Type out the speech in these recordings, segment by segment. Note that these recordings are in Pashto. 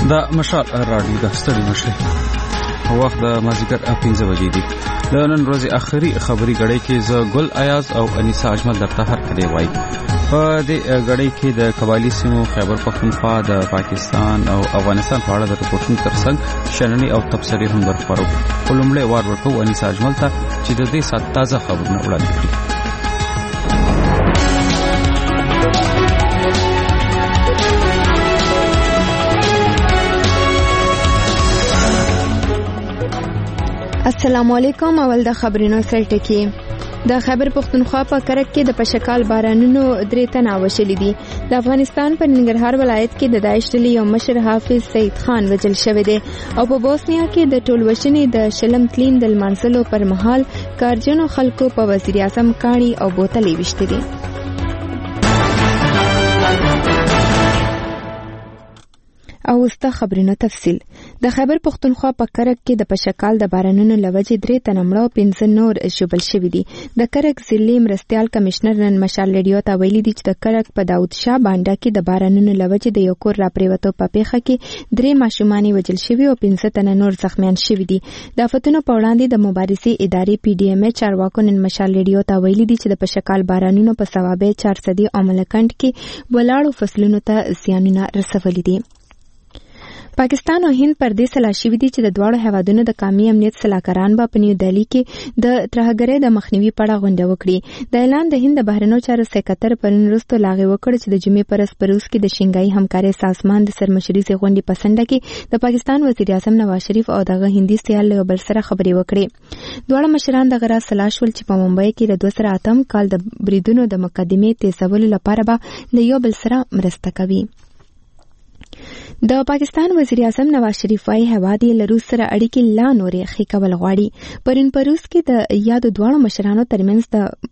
د مشال راډیو د ستړي مشر وخت د مازیګر 5 بجې دی. د نن ورځې اخري خبري غړې کې ز ګل ایاز او انیسا اجمل درته هر کله وای. په دې غړې کې د قبایلی سیمو خیبر پختونخوا د پاکستان او افغانستان په اړه د رپورټونو ترڅنګ شننې او تبصرې هم ورخبرو. ولومړی وار ورکو انیسا اجمل ته چې د دې سات تازه خبرونه وړاندې کړي. السلام علیکم. اول د خبرونو سرټکی. د خیبر پختونخوا په کرک کې د پشکال بارانونو 3 تنه وشلې دي. د افغانستان په ننګرهار ولایت کې د داعش ډلې یو مشر حافظ سید خان وجل شوی دی او په بوسنیا کې د ټولوشنې د شلم تلین د منځلو پر مهال کارجنو خلکو په وزیر اعظم کاڼي او بوتلې وشتې دي. او وسته خبرونو تفصیل. د خیبر پختونخوا په کرک کې د پشکال د بارانونو لوجې 3 تنه مړه او 15 نور ژوبل شوي دي. د کرک ضلعي مرستیال کمشنر نن مشال ریډیو ته ویلي دي چې د کرک په داود شاه بانډا کې د بارانونو لوجې د یو کور راپریوتو په پیښه کې 3 ماشومان وژل شوي او 15 تنه نور زخمیان شوي دي. د آفتونو په وړاندې د مبارزې ادارې پی ډی ام چارواکو نن مشال ریډیو ته ویلي دي چې د پشکال بارانونو په ثوابه 400 عملکند کې ولاړو فصلونو ته زیانونه رسولي دي. پاکستان او هند پر دې سلا شوي دي چې د دواړو هیوادونو د قومي امنیت سلاکاران به په نیو دهلی کې د ترهګرۍ د مخنیوي په اړه غونډه وکړي. د اعلان د هند د بهرنیو چارو سکرټر پرون وروسته لاغې وکړ چې د جمعې پر ورځ په روس کې د شنګای همکارۍ سازمان د سرمشرۍ غونډې په سنډه کې د پاکستان وزیر اعظم نواز شریف او دغه هندي سیال له بل سره خبرې وکړي. دواړه مشران د غرا سلا شول چې په ممبئی کې د 2008 کال د بریدونو د مقدمې تیزولو لپاره به له یو بل سره مرسته کوي. د پاکستان وزیر اعظم نواز شریف وايي هوادي له روس سره اړیکې لا نورې ښې کول غواړي. پرون په روس کې د یادو دواړو مشرانو ترمنځ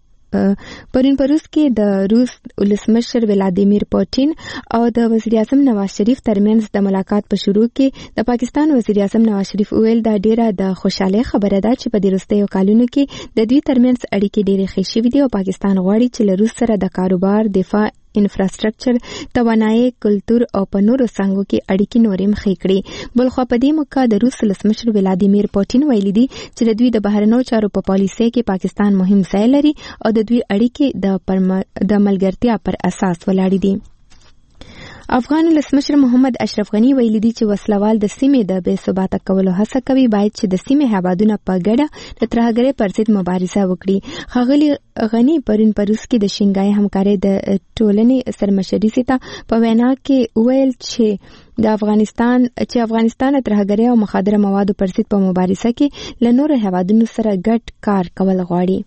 د روس ولسمشر ولادیمیر پوتین او د وزیر اعظم نواز شریف ترمنځ د ملاقات په شروع کې د پاکستان وزیر اعظم نواز شریف ویل دا ډیره د خوشاله خبره ده چې په دې وروستیو کلونو کې د دوی ترمنځ اړیکې ډېرې ښې شوې دي او پاکستان غواړي چې له روس سره د کاروبار، دفاع، انفراستراکچر، توانایي، کلتور او په نورو څنګهو کې اړیکې نورې ښې کړي. بلخوا په دې موقع د روس ولسمشر ولادیمیر پوتین ویلي دي چې د دوی د بهرنیو چارو په پالیسۍ کې پاکستان مهم ځای لري او د دوی اړیکې د ملګرتیا پر اساس ولاړې دي. افغان ولسمشر محمد اشرف غنی ویلي دي چې وسلوال د سیمې د بې ثباته کولو هڅه کوي، باید چې د سیمې هیوادونه په ګډه د ترهګرۍ پر ضد مبارزه وکړي. ښاغلي غنی پرون په روس کې د شنګای همکارۍ د ټولنې سرمشرۍ ته په وینا کې ویل چې افغانستان ترهګرۍ او مخدره موادو پر ضد په مبارزه کې له نورو هیوادونو سره ګډ کار کول غواړي.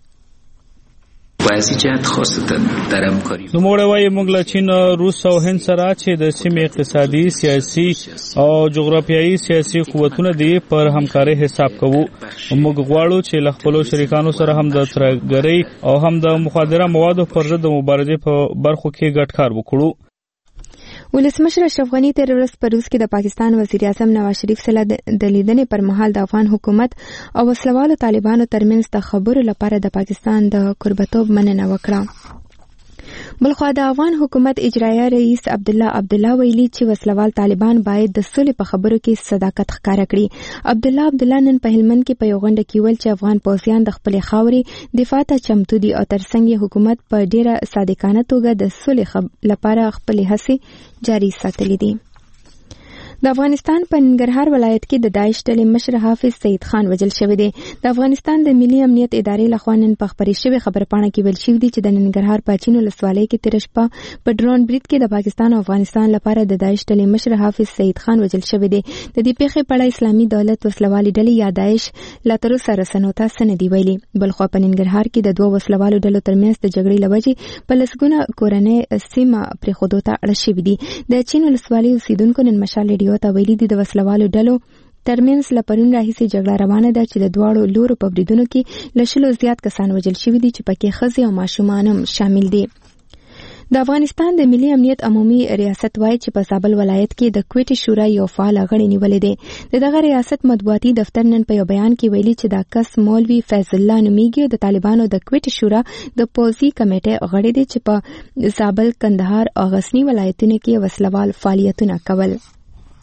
نوموړی وایي موږ له چین، روس او هند سره چې د سیمې اقتصادي، سیاسي او جغرافیایي سیاسي قوتونه دي پر همکارۍ حساب کوو. موږ غواړو چې له خپلو شریکانو سره هم د ترهګرۍ او هم د مخدره موادو پر ضد د مبارزې په برخو کې ګډ کار وکړو. ولسمشر اشرف غنی تر ورځ په روس کې د پاکستان وزیر اعظم نواز شریف سره د لیدنې پر مهال د افغان حکومت او وسلوالو طالبانو ترمنځ د خبرو لپاره د پاکستان د قربتوب مننه وکړه. بلخوا د افغان حکومت اجرایه رئیس عبدالله ویلي چې وسلوال طالبان باید د سولې په خبرو کې صداقت ښکاره کړي. عبدالله نن په هلمند کې په یو غونډه کې ویل چې افغان پوځیان د خپلې خاورې دفاع ته چمتو دي او ترڅنګ یې حکومت په ډیره صادقانه توګه د سولې لپاره خپلې هڅې جاري ساتلې دي. د افغانستان په ننګرهار ولایت کې د داعش ډلې مشر حافظ سید خان وژل شوی دی. د افغانستان د ملي امنیت ادارې لخوا نن په خبرې شوې خبرپاڼه کې ویل شوی دی چې د ننګرهار پاچین ولسوالۍ کې تیر شپه په ډرون برید کې د پاکستان او افغانستان لپاره د داعش ډلې مشر حافظ سید خان وژل شوی دی. د دې پیښې په اړه اسلامي دولت وسلوالې ډلې یا داعش لا تر اوسه رسنیو ته څه نه دي ویلي. بلخوا په ننګرهار کې د دوه وسلوالو ډلو ترمنځ د جګړې له وجې په لسګونه کورنۍ سیمه پرېښودو ته اړ شوي دي. د چین ولسوالۍ اوسیدونکو نن مشال ریډیو ته ویلي دي د وسلوالو ډلو ترمنځ له پرون راهیسې جګړه روانه ده چې د دواړو لورو په بریدونو کې له 100 زیات کسان وژل شوي دي چې پکې ښځې او ماشومان هم شامل دي. د افغانستان د ملي امنیت عمومي ریاست وایي چې په زابل ولایت کې د کوټې شورا یو فعال غړی نیولې دی. دغه ریاست مطبوعاتي دفتر نن په یو بیان کې ویلي چې دا کس مولوي فیض الله نومیږي. د طالبانو د کوټې شورا د پوځي کمیټې غړی دی چې په زابل، کندهار او غزنی ولایتونو کې وسلوال فعالیتونه کول.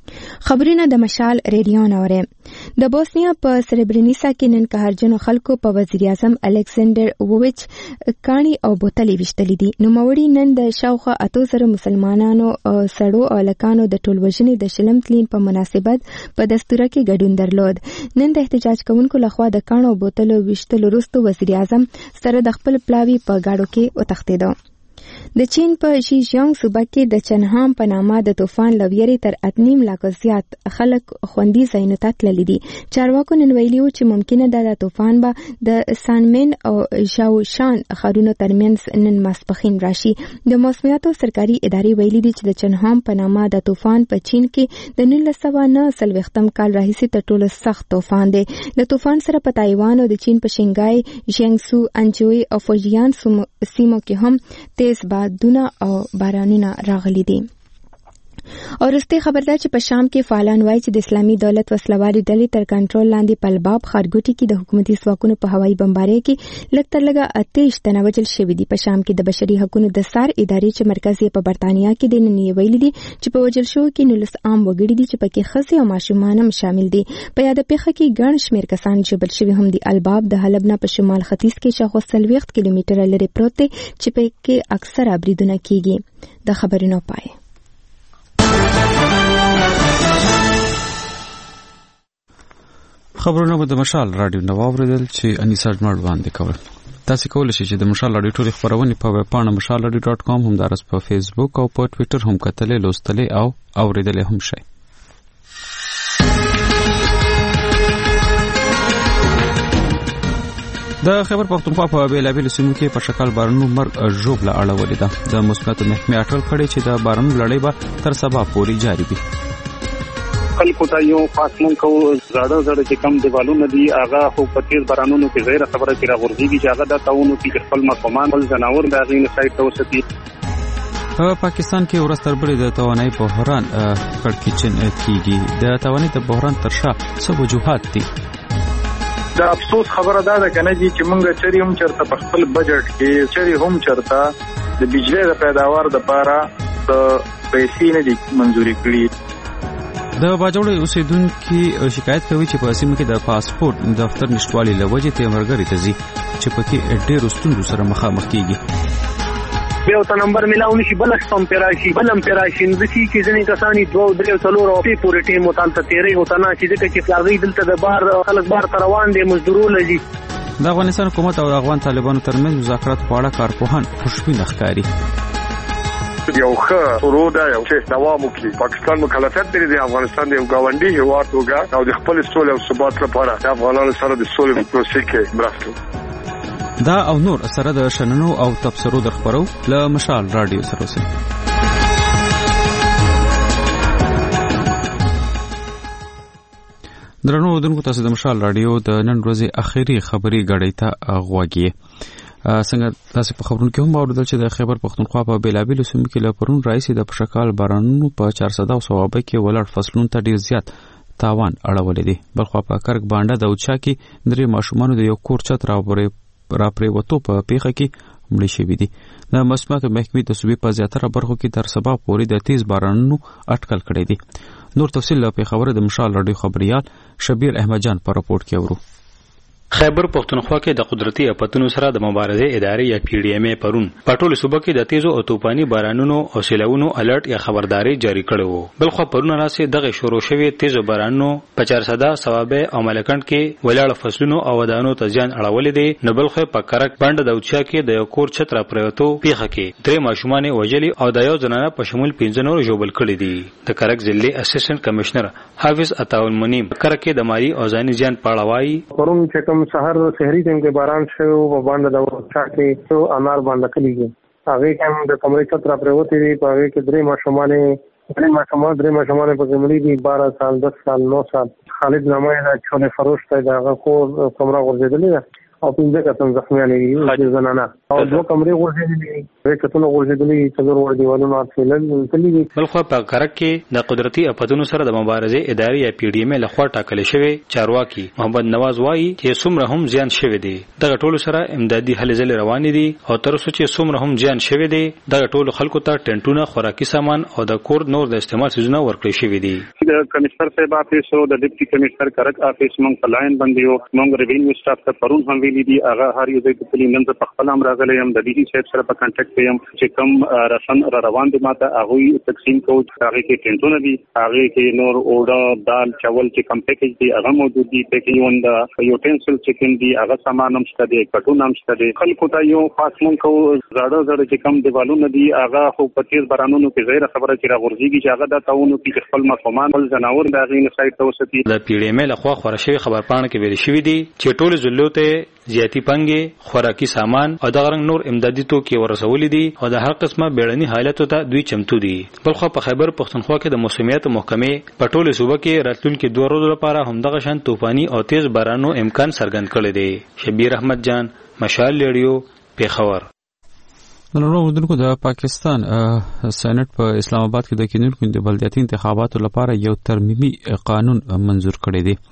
خبرونه د مشال ریډیو نوره. د بوسنیا په سربرینیسا کې نن قهرجنو خلکو په وزیر اعظم الکساندر وویچ کانی او بوتلې وشتلې دي. نوموړي نن د شاوخوا 800 مسلمانانو سړو او لکانو د ټولوژنې د شلم تلین په مناسبت په دستوره کې ګډون درلود. نن د احتجاج کوونکو لخوا د کانو او بوتلو وشتلو وروسته وزیر اعظم سره د خپل پلاوي په گاډو کې وتښتېد. د چین په شیجیانګ صوبه کې د چنهام په نامه د طوفان لویری تر 8.5 لک زیات خلک خوندي ځایونو ته تللي دي. چارواکو نن ویلي وو چې ممکنه ده د طوفان به د سانمن او ژاوشان ښارونو ترمنځ نن ماسپښین راشي. د موسمیاتو سرکاري ادارې ویلي دي چې د چنهام په نامه د طوفان په چین کې د 1949 کال راهیسې تر ټولو سخت طوفان دی. د طوفان سره په تایوان او د چین په شنګای، ژینګسو، انجوی او فوجیان سیمو کې هم تیز بادونه او بارانونه راغلي دي. او رسته خبردار چې په شام کې فعالان وایي چې د اسلامي دولت وسلوالي ډلې تر کنټرول لاندې په الباب ښارګوټي کې د حکومتي ځواکونو په هوایي بمبارۍ کې لږ تر لږه 28 تنه وژل شوي دي. په شام کې د بشري حقوقو د سار ادارې چې مرکز یې په برتانیا کې دی نن یې ویلي دي چې په وژل شوو کې 19 عام وګړي دي چې پکې ښځې او ماشومان هم شامل دي. په یاد پیښه کې ګڼ شمېر کسان ژوبل شوي هم دي. الباب د حلب نه په شمال ختیځ کې شاوخوا 40 کیلومتره لرې پروت دی چې پکې اکثره بریدونه کیږي. د خبرونو پای. خبرونه به د مشال رادیو نو اوریدل چې انیسا جمال باندې کول. تاسو کولای شئ چې د مشال رادیو ټول خبرونه په ویب پاڼه mashalradio.com هم درس په فیسبوک او په ټوئیټر هم کتلې لوستلې او اوریدلې هم شئ. د خیبر پختونخوا په بیلابیل سیمو کې په شکل بارانونو مرګ ژوبله اړولې ده. د مثبتو محکمې اټکل کړی چې د بارانونو لړۍ به تر سبا پورې جاری وي. خلکو ته یو خاص مونږ کو زړه چې کم دیوالونه دي هغه خو په تیز بارانونو کې غیر خبره کې راغورځيږي چې هغه د تاونو کې خپل مقامان ول زناور د غین سایت ته وسدي. په پاکستان کې ورستربلې د توانایي بحران کړکېچن کیږي. د توانایي د بحران تر شا څه وجوهات دي؟ د افسوس خبره ده کنه چې مونږ چری هم چرته په خپل بجټ کې چری هم چرته د بجلی د پیداوار د لپاره د پیسې نه دي منځوري کړې. د باجوړ اوسیدونکو شکایت کوي چې په سیمه کې د پاسپورت دفتر نشټوالي لوجې ته مرګري ته ځي چې پکې ډېر ستونزو سره مخامخ کیږي. به او نمبر ملاو نشي بل څوم پراشي بلم پراشي د چې کې ځنې کسانی 2-3 او په پورې ټیم متانته تیرې هوتا نه چې کې فلاري دلته د بار خلک بار تر روان دي مزدورو لږي. د افغانستان حکومت او افغان طالبانو ترمنځ مذاکرات په اړه کارپوهان خوشبین ښکاري. یو ښه سروده یو چې دوام وکړي. پاکستان مکلفیت لري د افغانستان د یو ګاونډي هیواد توګه او د خپل سولې او ثبات لپاره د افغانانو سره د سولې پروسې کې مرسته. دا او نور سره د شننو او تبصرو در خبرو له مشال رادیو سره اوسئ. درنو اوریدونکو تاسو د مشال رادیو د نن ورځې اخیری خبري غړې ته غوږی. څنګه تاسو په خبرونو کې هم اوریدل چې د خیبر پختونخوا په بیلابیل سیمو کې له پرون راځي د پشکال بارانونو په 400 او صوابه کې ولړ فصلونو ته ډیر زیات تاوان اړولې دي. بلخوا په کرک باندې د اوچا کې درې ماشومان د یو کور چت را پریوتو په پیخه کې مړي شوي دي. د مسمات محکمې د صوبې په زیاتره برخو کې تر سبا پورې د تیز بارانونو اټکل کړی دي. نور تفصیل په خبره د مشال رادیو خبريال شبیر احمد جان په راپورټ کې اورو. خیبر پختونخوا کې د قدرتي اپتونو سره د مبارزې ادارې یا پی ډی ایم ای پرون په ټولو صوبو کې د تیزو او طوفاني بارانونو او سیلاوونو الرټ یا خبرداري جاری کړې وو. بلخو پرون راځي دغه شروع شوی تیزو بارانونو په 400 ثوابه او ملکند کې ولاړ فصلونو او ودانو ته ځان اړولې دي. نو بلخو په کرک باندې د اوچا کې د یو کور چت را پریوتو پیخه کې درې ماشومان وژلي او د یو زنانه په شمول 15 نور ژوبل کړي دي. د کرک ضلعي اسسټنټ کمشنر حافظ عطاول منیم کرک کې د مالی او ځاني ځان پاړوي. پرون چې کوم سحر شهري څنګه باران شو په باندې د ورچا کې تو انار باندې کلیږي هغه کوم د کمرې چتر پروتې دي په هغه کې درې ماشومان په کمرې دي 12 سال 10 سال 9 سال خالد نامه دا چونه فروش ته دا کو کمره ورزیدلې او 15 کسان زخمیان دي زنانه او دوه کمرې ورزیدلې کتونه ورغلي څلور ور دیوالونو اړتلل تللی. بلخو په کرک کې د قدرتي اپتونو سره د مبارزه اداري یا پی ډی ایم لخوا ټاکل شوی چارواکي محمد نواز وایي چې څومره هم زیان شوی دی دغه ټولو سره امدادي هلې ځلې روانې دي او تر اوسه چې څومره هم زیان شوی دی دغه ټولو خلکو ته ټنټونه خوراکي سامان او د کور نور د استعمال سيزونه ورکړل شوی دي. د کمشنر صاحب افیس او د ډیپټي کمشنر کرک افیس مونږ په لاین باندې یو مونږ ریوینیو سټاف ته پرون هم ویلي دي هغه هر یو ځای ته تللی نن په خپل هم راغلی یم د ډي سی صاحب سره په کانټیکټ یم چې کوم راشن را روان دي ماته هغه تقسیم کوو هغه کې ټنټونه دي هغه کې نور اوډر دال چاول چې کم پیکیج دي هغه موجود دي پیکیجون د یوټنسل چکن دي هغه سامان هم شته دي کټون هم شته دي خلکو ته یو خاص مونږ کوو زړه چې کم دیوالونه دي هغه خو په تیز بارانونو کې غیر خبره چې راغورځيږي چې هغه د تاونو کې خپل مفهومان ول جناور د غین سایت ته وساتي. د پی ډی ایم لخوا خورشي خبرپاڼه کې ویل شوی دی چې ټول ضلعو زیاتی پنګي خوراکي سامان او د غرنګ نور امدادي توکي ورسول دي او د هر قسمه بیړني حالتو ته دوی چمتو دي. بلخو په خیبر پختونخوا کې د موسمیات محکمې په ټولو صوبو کې راتلونکي 2 ورځې لپاره همدغه شان طوفاني او تیز بارانو امکان څرګند کړی دی. شبیر احمد جان مشال ریډیو پیښور. نورو ودونکو د پاکستان سېنات په اسلام آباد کې د کینونکو د بلدیاتي انتخاباتو لپاره یو ترمیمي قانون منزور کړی دی.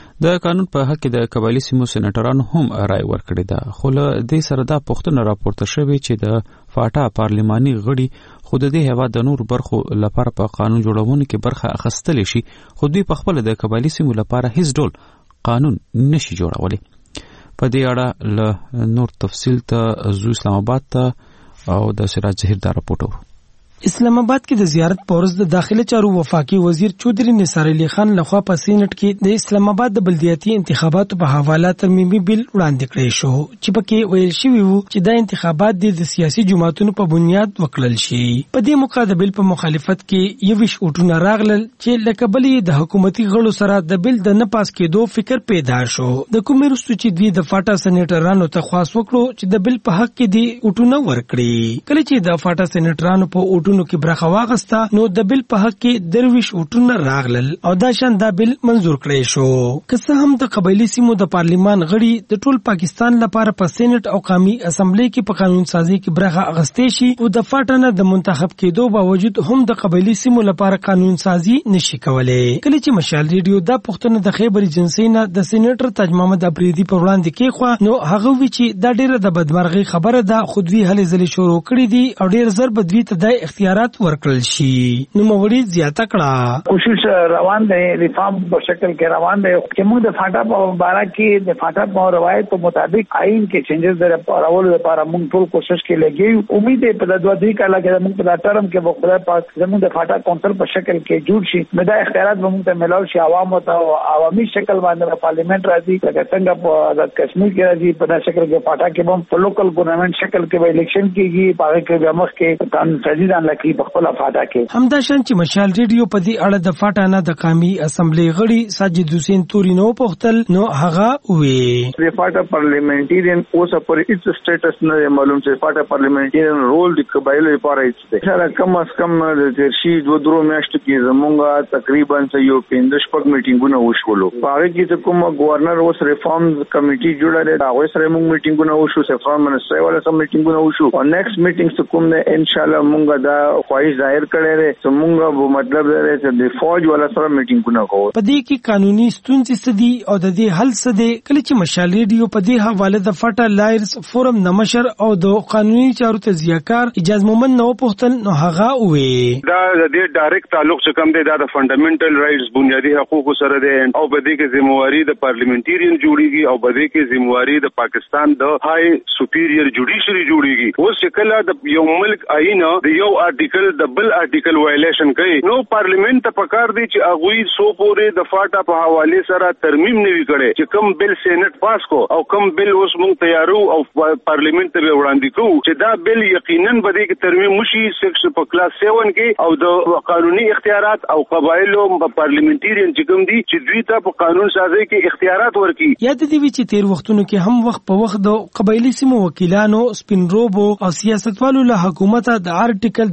د قانون په حق کې د قبایلی سیمو سېناترانو هم رائے ورکړې ده خو له دې سره دا پوښتنه راپورته شوې چې د فاټا پارلماني غړي خود دې هوا د نور برخو لپاره په قانون جوړونې کې برخه اخیستل شي خو دوی په خپل د قبایلی سیمو لپاره هیڅ ډول قانون نشي جوړولی. په دې اړه له نور تفصیل ته زو اسلام آباد ته او د سراج زهیر دا راپورټ اسلام آباد کې د زیارت پورز د داخله چارو وفاقي وزیر چودري نثار علي خان لخوا په سینټ کې د اسلام آباد د بلدیاتي انتخاباتو په حواله ترمیمي بل وړاندې کړی شو چې پکې ویل شوی وو چې دا انتخابات د سیاسي جماعتونو په بنیاد وکړل شي. په دې مقابل په مخالفت کې یو ویش اوټونه راغلل چې لکه بلې د حکومتي غړو سره د بل د نه پاس کېدو فکر پیدا شو. د کومې رستو چې دوی د فاټا سېنیټرانو ته خواست وکړو چې د بل په حق کې دی اوټونه ورکړي. کله چې د فاټا سېنیټرانو په اوټونو کې برخه واغستا نو د بل په حق کې درویش اوټونه راغلل او دا شان دا بل منزور کړی شو. که څه هم د قبایلی سیمو د پارلیمان غړي د ټول پاکستان لپاره په سېنات او قومي اسمبلی کې په قانون سازي کې برخه اغستې شي او د فاټنه د منتخب کېدو باوجود هم د قبایلی سیمو لپاره قانون سازي نشي کولای. کله چې مشال ریډیو دا پښتنه د خیبر ایجنسی نه د سېنیټر تاج محمد افریدي په وړاندې کې خو نو هغه وی چې دا ډیره د بدمرغي خبره ده خودوی هلې ځلې شروع کړې دي او ډیر زر بدوی ته د اختیارات ورکړل شي. نو موري زیاته کړه کوشش روان دی ریفارم په شکل کې روان دی چې موږ د فاټا په بارا کې د فاټا په روایت په مطابق آئین کې چینجز راولو لپاره موږ ټول کوشش کې لګیو. امید دی په 2-3 کال کې موږ په ټرم کې وخت پاس زموږ د فاټا کونسل په شکل کې جوړ شي نو دا اختیارات موږ ته ملاو شي عوامو ته عوامي شکل باندې پارلیمنت راځي لکه څنګه په آزاد کشمیر کې راځي په داسې شکل کې فاټا کې هم په لوکل ګورنمنت شکل کې به الیکشن کېږي په هغه کې به مخ کې قانون سازي ځان لکه په خپل فاټا همدا شان چې مشال ریډیو په دې اړه د فاټانه د قومي اسمبلی غړي ساجد حسین تورینو پوښتل نو هغه وی د فاټا پارلیمنټریان اوس پر هیڅ سټیټس نه معلوم چې فاټا پارلیمنټریان رول د قبایلو لپاره هیڅ دی. سره کم از کم د شي 2 میاشتو کې زمونږه تقریبا یو 15 پک میټینګونه وشولو. هغه کې کوم گورنر اوس ریفارمز کمیټي جوړه ده هغه سره موږ میټینګونه وشو سفارم منسټر ولا سم میټینګونه وشو او نیکسټ میټینګ کوم نه ان شاء الله موږ دا خواهش ظاهر کړی دی څنګه به مطلب دی چې د فوج ولا سره میټینګونه کوو. په دې کې قانوني ستونزې سدي او د دې حل سدي کله چې مشال ریډیو په دې حواله د فاټا لایرز فورم نمشر او د قانوني چارو تزیاکار اجازه مومن نو پوښتل نو هغه وی دا د دې ډایرکټ تعلق څخه کم دی دا د فندامنټل رائټس بنیادی حقوق سره دی او په دې کې ذمہواری د پارلیمنټریان جوړیږي او په دې کې ذمہواری د پاکستان د های سپیریئر جوډیشری جوړیږي. اوس شکل د یو ملک آئین د یو آرټیکل د بل آرټیکل وایلیشن کوي نو پارلیمنت ته پکار دی چې هغه سو پورې د فاټا په حواله سره ترمیم نوي کړي چې کوم بل سېنات پاس کو او کوم بل اوس مونږ تیارو او پارلیمنت ته وړاندې کوو چې دا بل یقینا به دې ترمیم وشي سیکس په کلاس 7 کې او د قانوني اختیارات او قبایلو په پارلیمنټریان چې کوم دي چې دوی ته په قانون سازي کې اختیارات ورکړي. یاد دی چې تیر وختونو کې هم وخت په وخت د قبایلی سیمو وکیلانو سپین روبو او سیاستوالو له حکومت د آرټیکل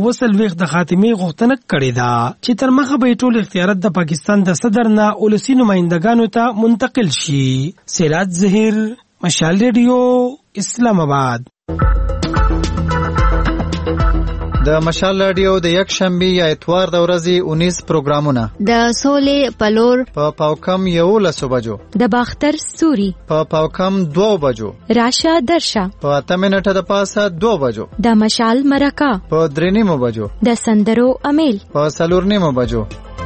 220 د خاتمه غوښتنه کړې ده چې تر مخه به ټول اختیارات د پاکستان د صدر نه ولسی نمائندګانو ته منتقل شي. سراج زهیر مشال ریډیو اسلام آباد. د مشال رادیو د یک شنبه یا اتوار د ورځې 19 پروګرامونه د سولې پلور په پاوکم 11 بجو، د باختر ستوري په پاوکم 2 بجو، راشه درشه په 8 منټه د پاسه 2 بجو، د مشال مرکه په 3 بجو، د سندرو امیل په 4 بجو.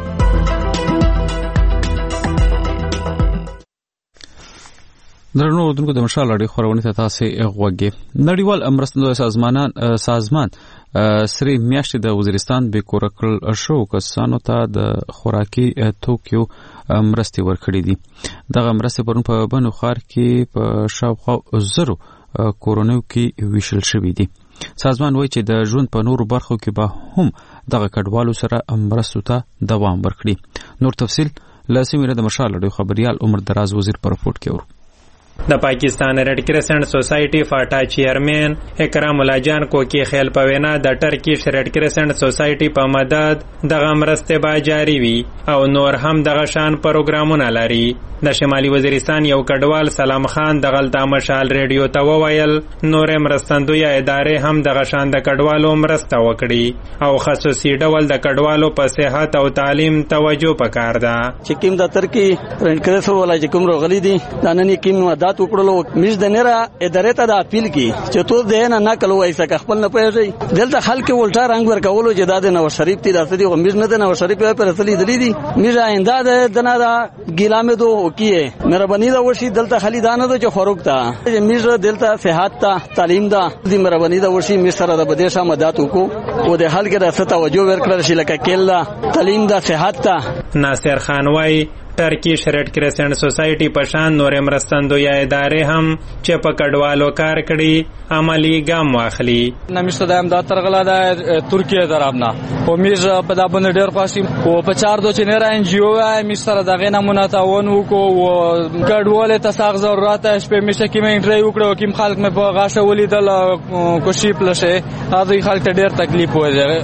درنو اردوونکو د مشال اړې خبرونه ته تاسو غوږی. نړیوال مرستندوی سازمان سری میاشتې د وزیرستان به کور کړل شو کسانو ته د خوراکي توکیو مرستې ورکړې دي. دغه مرستې پرون په بنو خار کې په شاوخوا 100 کورونو کې ویشل شوې دي. سازمان وایي چې د ژوند په نورو برخو کې به هم دغه کډوالو سره مرستو ته دوام ورکړي. نور تفصیل لاسمینه د مشال اړې خبريال عمر دراز وزیر پر رپورت کې ورو. د پاکستان ریډ کرسنټ سوسایټي فاټا چیرمن اکرام الله جان کوکی خیل په وینا د ټرکیش ریډ کرسنټ سوسایټي په مدد دغه مرستې به جاری وي او نور هم دغه شان پروګرامونه لري. د شمالي وزیرستان یو کډوال سلام خان د غلطه مشال ریډیو ته وویل نور مرستندوی ادارې هم دغه شان د کډوالو مرسته وکړي او خصوصي ډول د کډوالو په صحت او تعلیم توجه پکار ده. چې کوم د ترکی ریډ کرسنټ ولا چې کوم روغلی دي د نن کوم مدد وکړلو مش د نره ادارې ته د اپیل کی چې تو دې نه نقل وایسه خپل نه پیږي دلته خلک ولټا رنگ ورکولو چې د نو شریف تی داسې دی مش نه د نو شریف په رسلي دلی دي مش آینده د نه دا ګیلامه دو کیه مهرباني دا وشي دلته خلی دانه دو چې خروق تا مش دلته صحت تا تعلیم دا دې مهرباني دا وشي مش سره د بدیشه مدد وکړو او د حل کې د توجه ورکړل شي لکه کله تعلیم دا صحت تا. ناصر خان وای ټرکیش ریډ کرسنټ سوسایټي په شان نور مرستندوی ادارې هم چې په کډوالو کار کړي عملی ګام واخلي. نمیشته د امداد ترغلا د ترکیه درابنا او میز په د باندې ډېر خواشي او په 4 دو چې نه ان جی او ای مستر دغه نمونه تاون وکړو کډوال ته ساغ ضرورت شپه میشه کې مې انټری وکړو کوم خلک مې په غاښه ولیدل کوشي پلشه هغه خلک ته ډېر تکلیف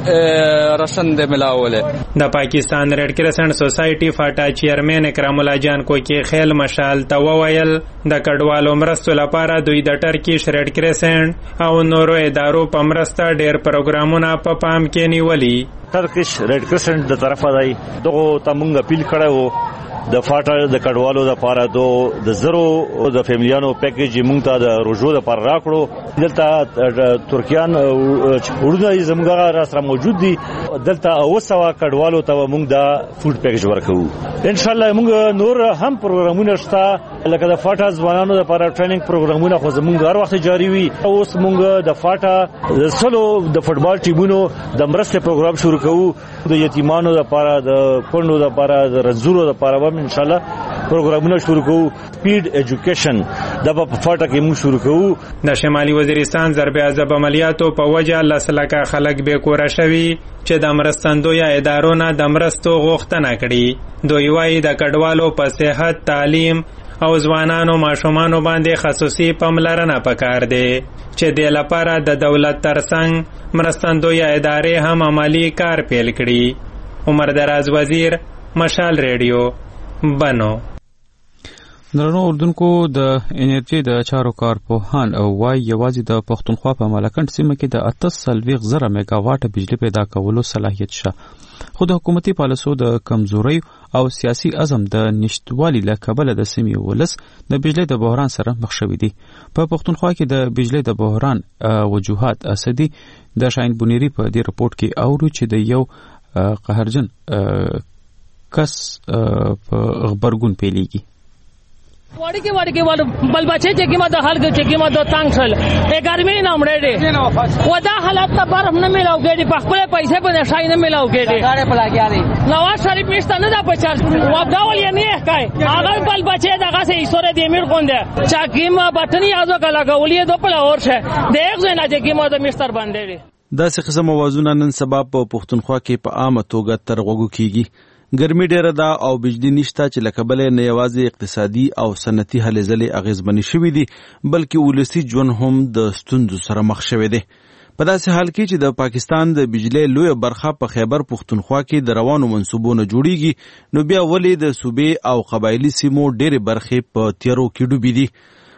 وځي رسن د ملاوله. د پاکستان ریډ کرسنټ سوسایټي فاټا چیرمن اکرام الله جان کوکی خیل مشال ته وویل د کډوالو مرستو لپاره دوی د ټرکیش ریډ کرسنټ او نورو ادارو په مرسته ډېر پروګرامونه په پام کې نیولي. ټرکیش ریډ کرسنټ د طرفه دی دغه تمنګ اپیل کړو د فاټا د کډوالو د لپاره د زرو د فیملیانو پیکیج مونږ ته د روزو د پر راکړو دلته ترکیان وړاندې زموږه را سره موجود دي دلته اوسه کډوالو ته مونږ د فود پیکیج ورکو. ان شاء الله مونږ نور هم پروګرامونه شته لکه د فاټا ځوانانو لپاره ټریننګ پروګرامونه خو زموږ هر وخت جاری وي. اوس مونږ د فاټا د سلو د فوتبال ټیمونو د مرسته پروګرام شروع کوو د یتیمانو لپاره د کونډو لپاره د رنځورو لپاره ان شاء الله پروګرامونه شروع کوو. سپیډ ایجوکیشن د په فاټا کې موږ شروع کوو. د شمالي وزیرستان ضرب عذاب عملیاتو په وجه لسلکه خلک به کور شوي چې د مرستندوی ادارو نه د مرستو غوښتنه کړي. دوی وايي د کډوالو په صحت تعلیم او ځوانانو ماشومانو باندې خصوصي پاملرنه پکار دی چې د لپاره د دولت ترڅنګ مرستندوی ادارې هم عملی کار پیل کړي. عمر دراز وزیر مشال ریډیو بنو. درنو اردوونکو د انرژي د چارو کارپوهان او وايي یوازې د پښتونخوا په ملکنډ سیمه کې د 840 میگا واټ بجلی پیدا کولو صلاحیت شته. خو د حکومتي پالیسو د کمزوري او سیاسي عزم د نشټوالي له کبله د سیمې ولس د بجلی د بحران سره مخ شوی دي. په پښتونخوا کې د بجلی د بحران وجوهات اسدي د شاهین بونيري په دې رپورت کې اورو چې د یو قهرجن کس په خبرګون پیلېږي. واړی کې بل بچي چې کیما د خلک چې کیما د تنگ شل ا ګرمي نه مړې دي و دا حالت ته برف نه ملاوږي په خپل پیسې په نشای نه ملاوږي غاړه په لاګیاري نواز شریف نشته نه دا پچار و داول یې نه ښکای هغه بل بچي دغه سه ایسوره دی امیر خونده چې کیما بټنی ازو کلا غولې دو په اور شه د یو ځای نه چې کیما د مستر باندې داسې قسم موازونه نن سبا په پښتونخوا کې په عامه توګه تر غوږو کیږي. ګرمي ډیره ده او بجلی نشته چې لکه بلې نه یوازې اقتصادي او صنعتي هلې ځلې اغیزمنې شوي دي بلکې ولسي ژوند هم د ستونزو سره مخ شوی دی. په داسې حال کې چې د پاکستان د بجلی لویه برخه په خیبر پښتونخوا کې د روانو منصوبو نه جوړیږي نو بیا ولې د صوبې او قبایلي سیمو ډېرې برخې په تیارو کې ډوبې دي.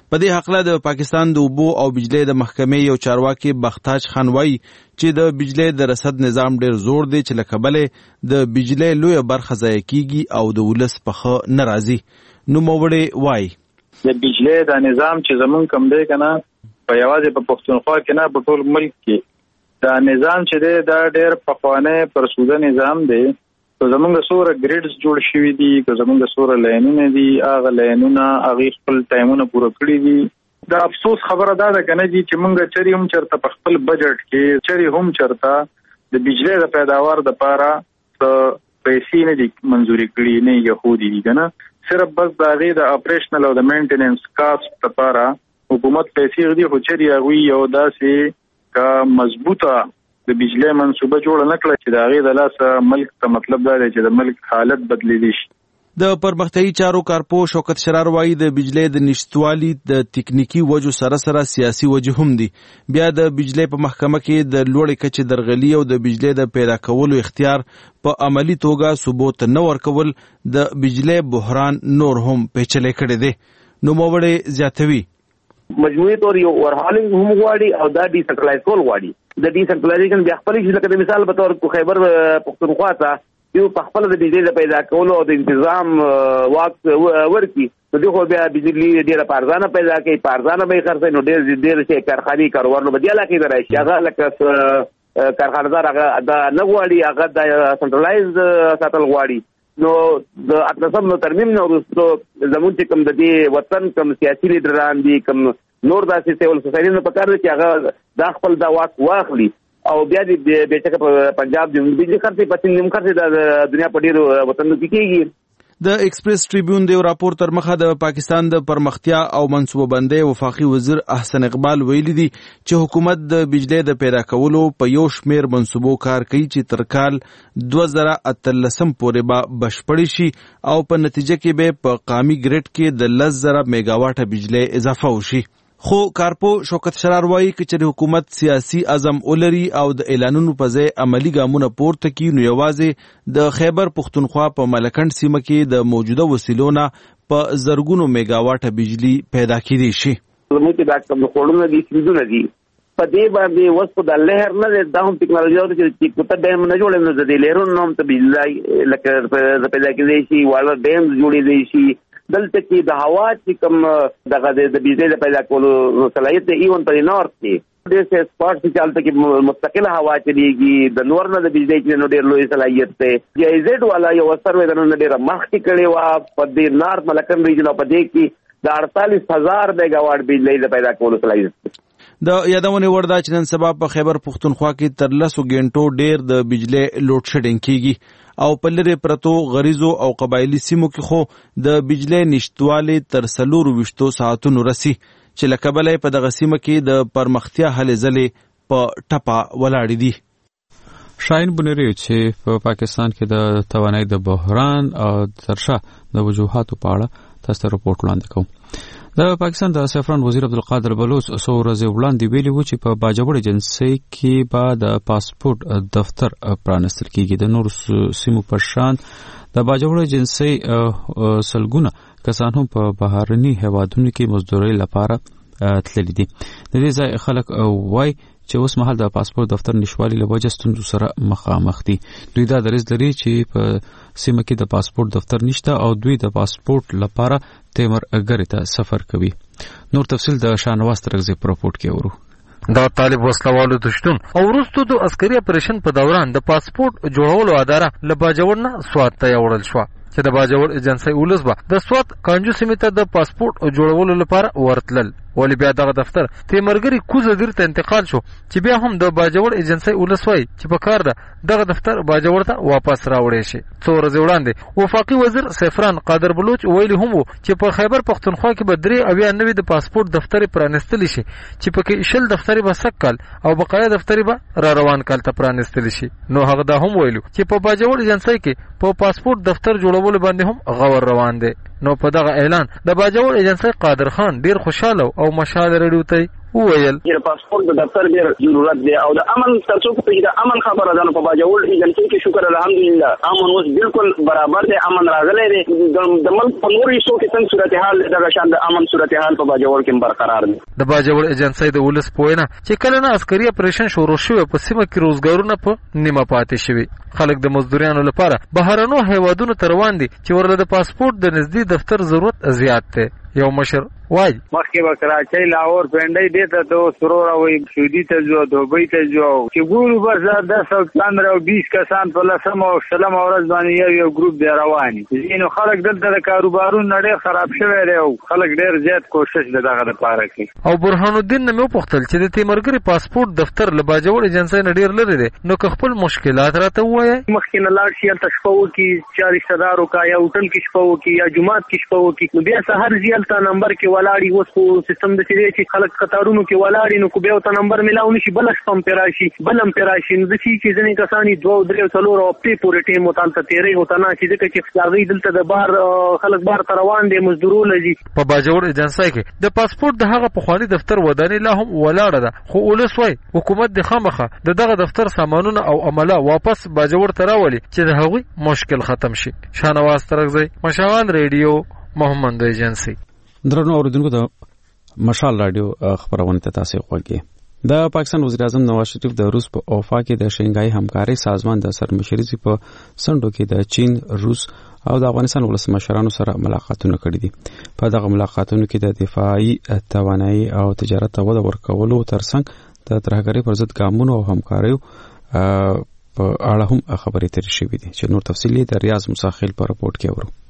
په دې حقله د پاکستان د اوبو او بجلی د محکمې یو چارواکي بختاج خان وایي چې د بجلی د رسد نظام ډیر زور دی چې له کبله د بجلی لویه برخه ضایع کیږي او د ولس په ښه نه راځي. نوموړی وایي د بجلی د نظام چې زمونږ کم دی که نه په یوازې په پښتونخوا کې نه په ټول ملک کې دا نظام چې دی دا ډیر پخوانی پرسوده نظام دی. که زمونږ سوره ګریډز جوړ شوي دي که زمونږ سوره لاینونه دي هغه لاینونه هغې خپل ټایمونه پوره کړي دي. د افسوس خبره دا ده که نه دي چې مونږ چرې هم چېرته په خپل بجټ کې چرې هم چېرته د بجلی د پیداوار دپاره څه پیسې نه دي منظوري کړي نه یې ښودي دي که نه صرف بس د هغې د اپریشنل او د مینټیننس کاسټ دپاره حکومت پیسې غدي خو چرې هغوی یو داسې که مضبوطه د بجلی منصوبه جوړه نه کړه چې د هغې د لاسه ملک ته مطلب دا دی چې د ملک حالت بدلیدی شي. د پرمختیایي چارو کارپو شوکت شرار وایي د بجلی د نشتوالي د تکنیکی وجو سره سره سیاسي وجه هم دي. بیا د بجلی په محکمه کې د لوړې کچې درغلي او د بجلی د پیدا کولو اختیار په عملی توګه ثبوت نه ورکول د بجلی بحران نور هم پیچلی کړی دی. نوموړی زیاتوي مجموعي طور یو ورهالینګ هم غواړي او دا ډیسنټرلایز کول غواړي. د ډیسنټرلایزیشن بیا خپل شي لکه د مثال په تور خیبر پښتونخوا ته یو په خپل د بجلی د پیدا کولو او د تنظیم واک ورکی نو دغه بیا بجلی ډیره پارزانه پیدا کوي پارزانه به خرڅ نو ډیر شي کارخاني کاروبار نو بدیاله کې درایي هغه لکه کارخانه‌دار هغه د نغواړي هغه د سنټرلایز ساتل غواړي. نو د اتلسم نو ترمیم نو ورستو زمون چې کوم د دې وطن کوم سیاسي لیډران دي کوم نور داسې سیول سوسایټي نه پکار دي چې هغه د خپل د واک واخلي او بیا دې بیچکه په پنجاب د بجلی خرڅې په سیم خرڅې د دنیا په ډیرو وطنونو کې کیږي. د ایکسپریس ټریبیون د راپور تر مخه د پاکستان د پرمختیا او منصوبه بندۍ وفاقي وزیر احسن اقبال ویلي دي چې حکومت د بجلی د پیدا کولو په یو شمیر منصوبو کار کوي چې تر کال 2013 پورې به بشپړ شي او په نتیجه کې به په قامي ګریډ کې د 10,000 میگاواټه بجلی اضافه وشي. خو کارپو شوکت شرار وایي چې حکومت سیاسي عزم ولري او د اعلانونو په ځای عملی ګامونه پورته کړي نو یوازې د خیبر پښتونخوا په ملکنډ سیمه کې د موجوده وسیلو نه په زرګونو میگاواټه بجلی پیدا کېدی شي. زموږ د کوم خورونه دي سیندونه دي په دې باندې وسو د لهر نه د هم ټکنالوژي او چې کوته ډیم نه جوړې نو د لهرونو هم ته بجلی لکه پیدا کېدی شي واړه ډیم جوړې دی شي دلته کې د هوا چې کوم دغه د بجلی د پیدا کولو صلاحیت دی ایون په نورث کې د سه سپورت چې چلته کې مستقله هوا چلیږي د نور نه د بجلی کې نو ډېر لوی صلاحیت دی. جی زد والا یو سروې د نن ډېر مخکې کړي وا په د نارث ملکن ریجن په دې کې د 48,000 میگاواټ بجلی د پیدا کولو صلاحیت دی. د یادونه وردا چې نن سبا په خیبر پښتونخوا کې تر 10 غنټو ډېر د بجلی لوډ شیډینګ کیږي او په لری پرتو غریزو او قبایلی سیمو کې خو د بجلی نشټواله تر 24 ساعتونو رسی چې لکبلې په دغه سیمه کې د پرمختیا هلې ځلې په ټپا ولاړې دي. شاین بنری چې په پاکستان کې د توانایي د بحران او ترشا د وجوهاتو په اړه تاسو رپورټ وړاندې کوم. د پاکستان د سفران وزیر عبدالقادر بلوچ څو ورځې وړاندې ویلي و چې په باجوړ ایجنسۍ کې به د پاسپورت دفتر پرانستل کیږي. د نور سیمو په شان د باجوړ ایجنسۍ سلګونه کسان هم په بهرني هیوادونو کې مزدوري لپاره تللي دي. د دې ځای خلک وایي چې اوس مهال د پاسپورت دفتر نشوالي له وجې ستونزو سره مخامخ دي. دوی دا دریځ لري چې په سیمه کې د پاسپورت دفتر نشته او دوی د پاسپورت لپاره تیمر اګر ته سفر کوي. نور تفصیل د شانواز ترغزي په راپورټ کې اورو. دا طالب وسلوالو دشتون او وروسته د عسکري اپریشن په دوران د پاسپورت جوړولو اداره له باجوړ نه سوات ته وړل شو چې د باجوړ ایجنسۍ ولس به د سوات کانجو سیمه ته د پاسپورت جوړولو لپاره ورتلل ولی بیا دغه دفتر تیمرګری کوزه دیر ته انتقال شو چې بیا هم د باجوړ ایجنسۍ ولس وای چې په کار ده دغه دفتر باجوړ ته واپس راوړی شي. څو ورځې وړاندې وفاقي وزیر سفران قادر بلوچ ویلي هم چې په خیبر پښتونخوا کې به 93 د پاسپورت دفتر پرانستل شي چې پکې شل دفتر به سکل او بقایا دفتر به را روان کال ته پرانستل شي. نو هغه دا هم ویلو چې په باجوړ ایجنسۍ کې په پاسپورت دفتر جوړولو باندې هم غور روان دي. نو په دغه اعلان د باجوړ ایجنسۍ قادر خان ډیر خوشاله او مشال رډیو ته وویل چې پاسپورت د دفتر ډیر ضرورت دی او د امن ترڅو چې د امن خبره ده په باجوړ ایجنسی کې شکر الحمدلله امن اوس بالکل برابر دی امن راغلی دی د ملک په نورو حصو کې څنګه صورتحال دغه شان د امن صورتحال په باجوړ کې برقرار دی. د باجوړ ایجنسی د ولس پوینه چې کله نه عسکري اپریشن شروع شوی په سیمه کې روزګارونه په نیمه پاتې شوی. خلک د مزدوریانو لپاره بهرنو هیوادونو ته روان دي چې ورله د پاسپورت د نږدې دفتر ضرورت زیات دی. یو مشر وای مخکې به کراچۍ لاهور پنډۍ دې ته ته سرور وای سعودي ته ځو دوبۍ ته ځو چې ګورو بس 10 او 15 او 20 کسان په لسم او شلم ورځ باندې یو ګروپ دی رواني ځینو خلک دلته د کاروبارونو ډېر خراب شوی دی او خلک ډېر زیات کوشش دغه لپاره کوي. او برهان الدین نو پوښتل چې د تیمرګری پاسپورت دفتر له باجوړ ایجنسی نه ډېر لري دی نو که خپل مشکلات راته وایي مخکې نه لاړ شي هلته شپه وکړي چا رشته دارو کا یا هوټل کې شپه وکړي یا جومات کې شپه وکړي نو بیا سهار ځي هلته نمبر کې ولاړي اوس خو سیستم د چې خلک قطارونو کې ولاړي نو کو بیا ته نمبر ملاو نشي بل شپه هم راشي بلم راشي نو د چې ځینې کسانی 2 3 4 هفتې پورې ټیم وتانته تیرې هوته نه چې ځکه چې هغوی دلته د بار خلک بار ته روان دي مزدورونه دي. په باجوړ ایجنسی کې د پاسپورت د هغه پخواني دفتر ودانې لا هم ولاړه ده خو ولس وای حکومت د خامخه دغه دفتر سامانونه او عمله واپس باجوړ ته راولي چې د هغوی مشکل ختم شي. شانواز ترغزی مشال ریډیو محمد ایجنسی. درنو اوریدونکو د مشال رادیو خبرونه ته تاسو غوږی. د پاکستان وزیر اعظم نواز شریف د روس په اوفا کې د شنګای همکاري سازمان د سرمشري په سندو کې د چین روس او د افغانستان ولسمشرانو سره ملاقاتونه کړي دي. په دغه ملاقاتونو کې د دفاعي توانایي او تجارت ته وده ورکولو ترڅنګ د ترهګرۍ پر ضد ګامونو او همکاریو په اړه هم خبرې ترې شوې دي چې نور تفصیل د ریاض مساخیل په راپورټ کې اورو.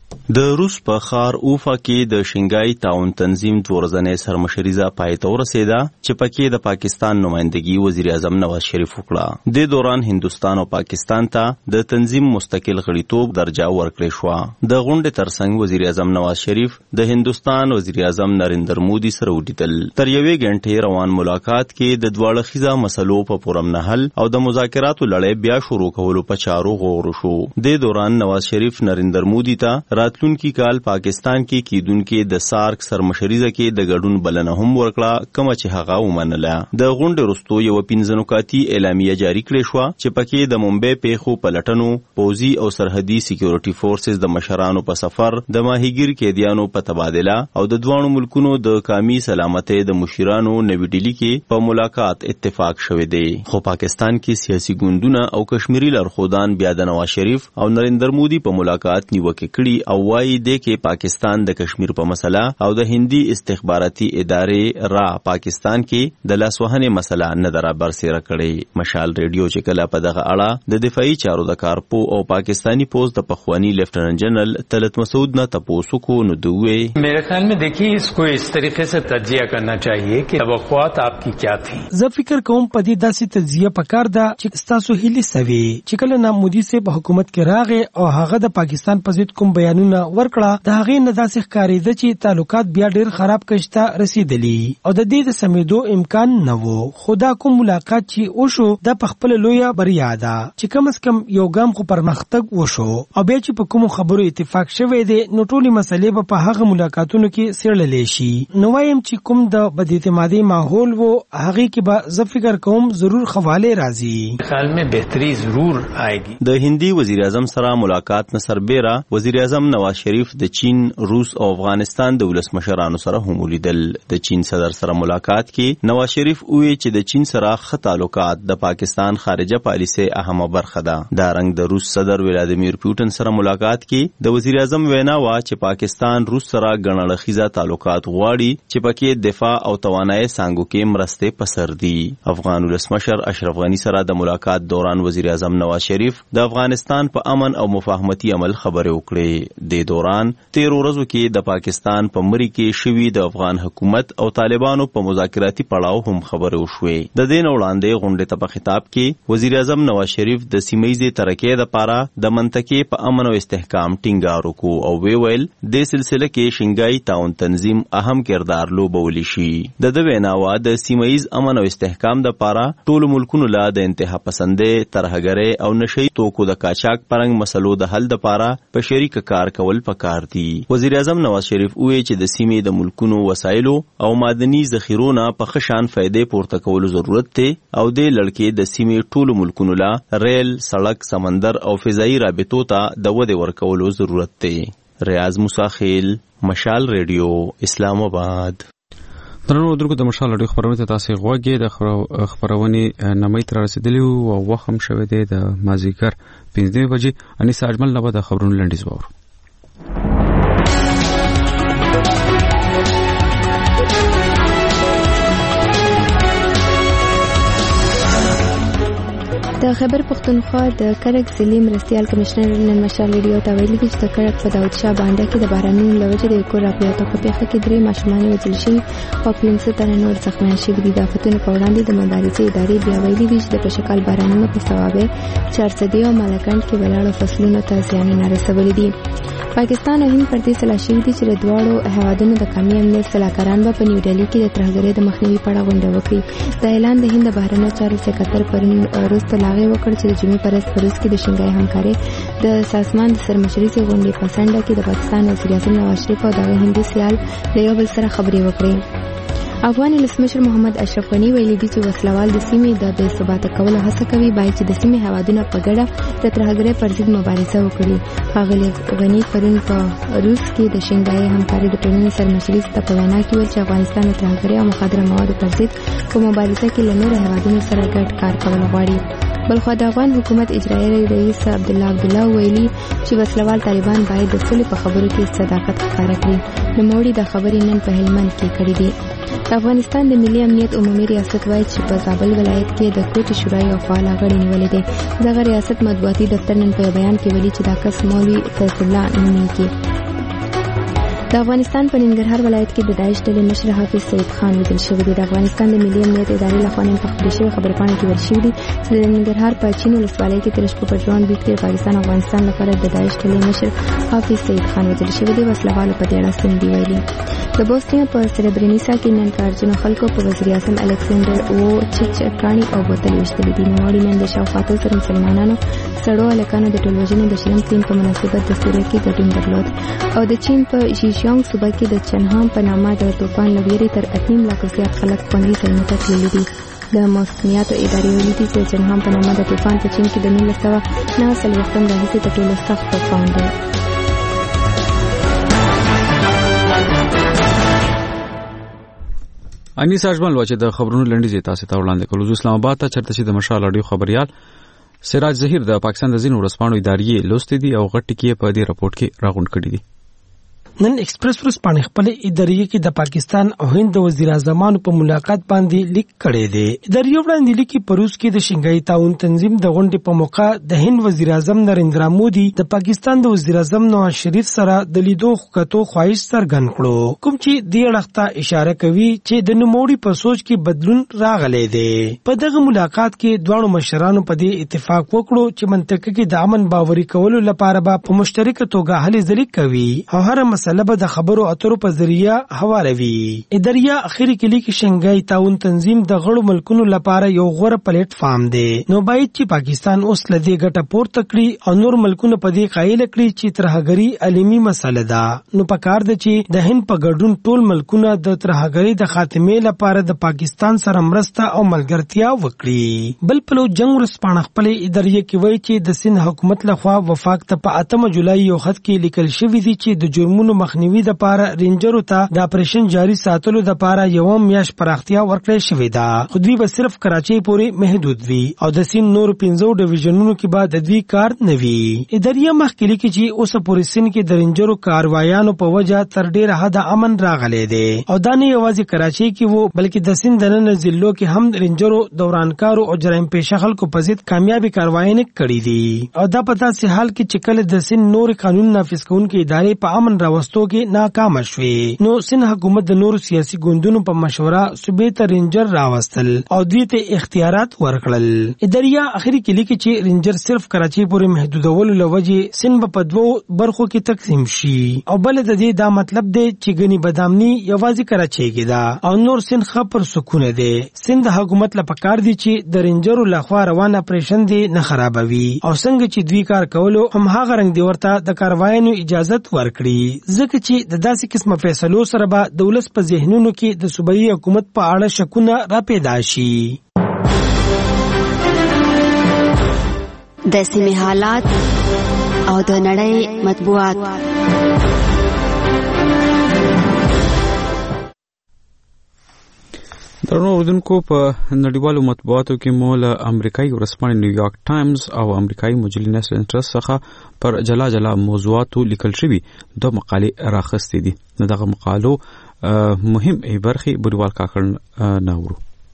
د روس په ښار اوفا کې د شنګای تعاون تنظیم ورځنۍ سرمشریزه پای ته ورسېده چې پکې د پاکستان نمائندګي وزیر اعظم نواز شریف وکړه. د دوران هندستان او پاکستان ته د تنظیم مستقل غړیتوب درجه ورکړې شو. د غونډې ترڅنګ وزیر اعظم نواز شریف د هندستان وزیر اعظم نریندر مودي سره ولیدل. تر یوې غنټې روان ملاقات کې د دواړه خیزه مسلو په پورم نحل او د مذاکراتو لړۍ بیا شروع کولو په چارو غور شو. د دوران نواز شریف نریندر مودي ته راتلونکي کال پاکستان کې کیدونکو د سارک سرمشریزه کې د ګډون بلنه هم ورکړه کوم چې هغه ومنله. د غونډې وروسته یو 15 نکاتی اعلامیه جاری کړې شو چې پکې د ممبئی پیښو پلټنو پوزي او سرحدي سکیورټي فورسز د مشرانو په سفر د ماهیګیر قیدیانو په تبادله او د دوه ملکونو د قومي سلامتۍ د مشرانو نوې ډیلی کې په ملاقات اتفاق شوه دی. خو پاکستان کې سیاسي ګوندونه او کشمیری لارښودان بیا د نواز شریف او نریندر مودي په ملاقات نیوکه کړي او وایي دی کې پاکستان د کشمیر په مسله او د هندي استخباراتي ادارې را پاکستان کې د لاسوهنې مسله نه درابر سره کړي. مشال ریډیو چې کله په دغه اړه د دفاعي چارو د کارپو او پاکستانی پوز د پخوانی لیفټننټ جنرال طلعت مسعود نه تاسو کو نو دوی میرے خیال میں دیکھیے اس کو اس طریقے سے تجزیہ کرنا چاہیے کہ توقعات آپ کی کیا تھی. زه فکر کوم په دې داسې تجزیه پکار ده چې تاسو هیلې سوي چې کله نه مودي سه په حکومت کې راغې او هغه د پاکستان په ضد کوم بیانونه ورکړه د هغې نه داسې ښکارېده چې تعلقات بیا ډېر خراب کشته رسیدلی او د دې د سمېدو امکان نه و. خو دا کوم ملاقات چې وشو دا په خپله لویه بریا ده چې کم از کم یو ګام خو پرمختګ وشو او بیا چې په کومو خبرو اتفاق شوی دی نو ټولې مسلې به په هغه ملاقاتونو کې څېړلی شي. نو وایم چې کوم د بد اعتمادۍ ماحول و هغې کې به زه فکر کوم ضرور خواله راځي. خیال میں بہتری ضرور آئے گی. د هندي وزیر اعظم سره ملاقات نه سربیره وزیر اعظم نواز شریف د چین روس او افغانستان د ولسمشرانو سره هم ولیدل. د چین صدر سره ملاقات کې نواز شریف وویل چې د چین سره ښه تعلقات د پاکستان خارجه پالیسۍ اهمه برخه ده. دا رنګ د روس صدر ولادیمیر پوتین سره ملاقات کې د وزیر اعظم وینا وا چې پاکستان روس سره ګڼړخیزه تعلقات غواړي چې پکې دفاع او توانایي څنګه کې مرسته پسر دي. افغان ولسمشر اشرف غنی سره د ملاقات دوران وزیر اعظم نواز شریف د افغانستان په امن او مفاهمتي عمل خبرې وکړې. د دوران 13 ورځو کې د پاکستان په مری کې شوی د افغان حکومت او طالبانو په مذاکراتي پړاو هم خبرې وشوې. د دین وړاندې غونډې ته په خطاب کې وزیر اعظم نواز شریف د سیمه‌ییزې ترقۍ لپاره د منطقې په امن او استحکام ټینګار وکړ او ویل د سلسله کې شنګای تعاون تنظیم اهم کردار لوبولی شي. د ویناوا د سیمه‌ییز امن او استحکام لپاره ټول ملکونو لا د انتها پسندې ترهګرۍ او نشئی توکو د قاچاق پرنګ مسلو د حل لپاره په شریک کار کار کول پکار دي. وزیر اعظم نواز شریف وویل چې د سیمې د ملکونو وسایلو او معدني ذخیرونو په ښه شان فائدې پورته کولو ضرورت دی او د لړکې د سیمې ټولو ملکونو لا ریل، سړک، سمندر او فضایي رابطو ته د ودې ورکولو ضرورت دی. ریاض موسی خیل، مشال ریډیو، اسلام آباد. درنو درګو د مشال اړیو خبرونه ته تاسو غوږی د خبرونې نمای تر رسیدلی او وخت هم شوه د مازیګر 5 بجې. انیس اجمل نو د خبرونو لنډیز وور. د خیبر پختونخوا د کرک ضلعي مرستیال کمشنر نن مشال ریډیو ته ویلي چې د کرک په داود شاه باندې کې د بارانونو له وجې د کور راپیاوته په پیښه کې 3 ماشومان وژل شوي او 500 تنه نور زخمیان شوي دي. د آفتونو په وړاندې د مبارزې ادارې بیا ویلي دي چې د پشکال بارانونو په سبب چارسدي او مالکند کې ولاړو فصلونو ته زیانونه رسولي دي. پاکستان او هند پر دې سلا شوي دي چې د دواړو هیوادونو د قومي امنیت سلاکاران به په نیو ډیلي کې د ترهګرۍ د مخنیوي په اړه غونډه وکړي. د اعلان د هند بهرنیو چارو سکرټر پرون وروسته لاغې وکړ چې د جمعې پر ورځ په روس کې د شنګای همکارۍ د سازمان د سرمشرۍ غونډې په څنډه کې د پاکستان وزیر اعظم نواز شریف او د هندي سیال له یو بل سره خبرې وکړې. افغان ولسمشر محمد اشرف غنی ویلي دي چې وسلوال د سیمې د بې ثباته کولو هڅه کوي، باید چې د سیمې هیوادونه په ګډه د ترهګرۍ پر ضد مبارزه وکړي. ښاغلي غنی پرون په روس کې د شنګای همکارۍ د ټولنې سرمشرۍ ته په وینا کې ویل چې افغانستان د ترهګرۍ او مخدره موادو پر ضد په مبارزه کې له نورو هیوادونو سره ګډ کار کول غواړي. بلخو د افغان حکومت اجرایي رئیس عبدالله ویلي چې وسلوال طالبان باید د صلح په خبرو کې صداقت ښکاره کړي. نوموړي د خبرې نن په هلمند کې کړې دي. د افغانستان د ملي امنیت عمومي ریاست وایي چې په زابل ولایت کې د کوټي شورا یو فعال غړی نیولې دی. دغه ریاست مطبوعاتي دفتر نن په بیان کې ویلي چې دا کس مولوي فیض الله نومیږي. د افغانستان په ننګرهار ولایت کې د داعش ډلې مشر حافظ سید خان وژل شوی دی. د افغانستان د ملي امنیت ادارې لخوا نن په خپرې شوې خبرپاڼه کې ویل شوي دي چې د ننګرهار په چین ولسوالۍ کې تېره شپه په ډرون برید کې پاکستان او افغانستان لپاره د داعش ډلې مشر حافظ سید خان وژل شوی دی. وسلوالو په دې اړه څه دي ویلي. د بوسنیا په سربرینیسا کې نن کارجنو خلکو په وزیر اعظم الکسندر ووچیچ کاڼي او بوتل ویشتلې دي. نوموړي نن د شاوخوا 200 مسلمانانو سړو هلکانو د ټولوژنې د شلم تلین په مناسبت د سوریه کې ګډون درلود او د چین په شیشیانګ صوبه کې د چنهام په نامه د طوفان له ویرې تر 8 لک زیات خلک خوندي ځایونو ته تللي دي. د موسمیاتو ادارې ویلي دي چې چنهام په نامه د طوفان په چین کې د 1949 راهیسې تر ټولو سخت طوفان دی. انیس اجمل و چې د خبرونو لنډیز تاسو ته وړاندې کړو. اسلام آباد ته چرته چې د مشال اړیو خبريال سراج ظهیر د پاکستان د ځینو ورځپاڼو ادارې لوستې دي او غټ ټکي په دې راپورټ کې راغونډ کړي دي. نن ایکسپریس ورځپاڼه خپل ادارې کې د پاکستان او هند د وزیر اعظمانو په ملاقات باندې لیک کړی دی. ادارې وړاندې لیکي په روس کې د شنګای تعاون تنظیم د غونډې په موقع د هند وزیر اعظم نریندرا مودي د پاکستان د وزیر اعظم نواز شریف سره د لیدو خوکتو خواهش څرګند کړو، کوم چې دې اړخ ته اشاره کوي چې د نوموړي په سوچ کې بدلون راغلی دی. په دغه ملاقات کې دواړو مشرانو په دې اتفاق وکړو چې منطقه کې د امن باوري کولو لپاره به په مشترکه توګه هلې ځلې کوي او هر مسله به د خبرو اترو په ذریعہ هواروي. ادارې اخیری کې لیکي شنګای تعاون تنظیم د غړو ملکونو لپاره یو غوره پلیټ فارم دی، نو باید چې پاکستان اوس لدی ګټه پورته کړي او نور ملکونه په دې قایل کړي چې ترهګری عالمي مسله ده. نو پکار دی چې د هند په ګډون ټول ملکونه د ترهګری د خاتمې لپاره د پاکستان سره مرسته او ملګرتیا وکړي. بل پلو جنگ ورسپانه خپل ادارې کې وایي چې د سند حکومت لخوا وفاق ته په 8 جولای یو خط کې لیکل شوی دی چې د جرمونو مخنیوي د پاره رینجرو ته د اپریشن جاری ساتلو د پاره یو میاش پراختیا ورکړې شوې ده. خو دوی به صرف کراچۍ پورې محدود وي او د سین نور 15 ډیویژنونو کې به د دوی کار نه وي. ادارې مخکې لیکي چې اوس پورې سین کې د رینجرو کاروایانو په وجه تر ډیره حد امن راغلی دی او دا نه یوازې کراچۍ کې وو بلکې د سین د نن ضلعو کې هم رینجرو دورانکارو او جرایم پیشه خلکو په ضد کامیابی کاروایي کړې دي او دا په داسې حال کې چې کله د سین نور قانون نافذ کوونکې ادارې په امن راوستلو راوستو کې ناکام شوې. نو سند حکومت د نورو سیاسي ګوندونو په مشوره صوبې ته رینجر راوستل او دوی ته اختیارات ورکړل. اداریا اخري کې لیکي چې رینجر صرف کراچي پورې محدودولو لوجه سند په دوو برخو کې تقسیم شي او بل د دې دا مطلب دی چې غني بدامني یوازې کراچي کې ده او نور سند خبر سکونه دی. سند حکومت لپاره کار دي چې د رینجرو لخوا روان اپریشن دی نه خرابوي او څنګه چې دوی کار کولو هم هغه رنګ دی ورته د کاروایانو اجازه ورکړي ځکه چې د داسې قسمه فیصلو سره به د ولس په ذهنونو کې د صوبایي حکومت په اړه شکونه را پیدا شي. د سیمې حالات او د نړۍ مطبوعات. درنو اوردونکو په نړیوالو مطبوعاتو کې مو له امریکایي ورځپاڼې نیویارک ټایمز او امریکایي مجلې نېشنل انټرست څخه پر جلا جلا موضوعاتو لیکل شوي دوه مقالې راخستې دي. دغه مقالو مهم برخې بریوال کاکړ ناورو.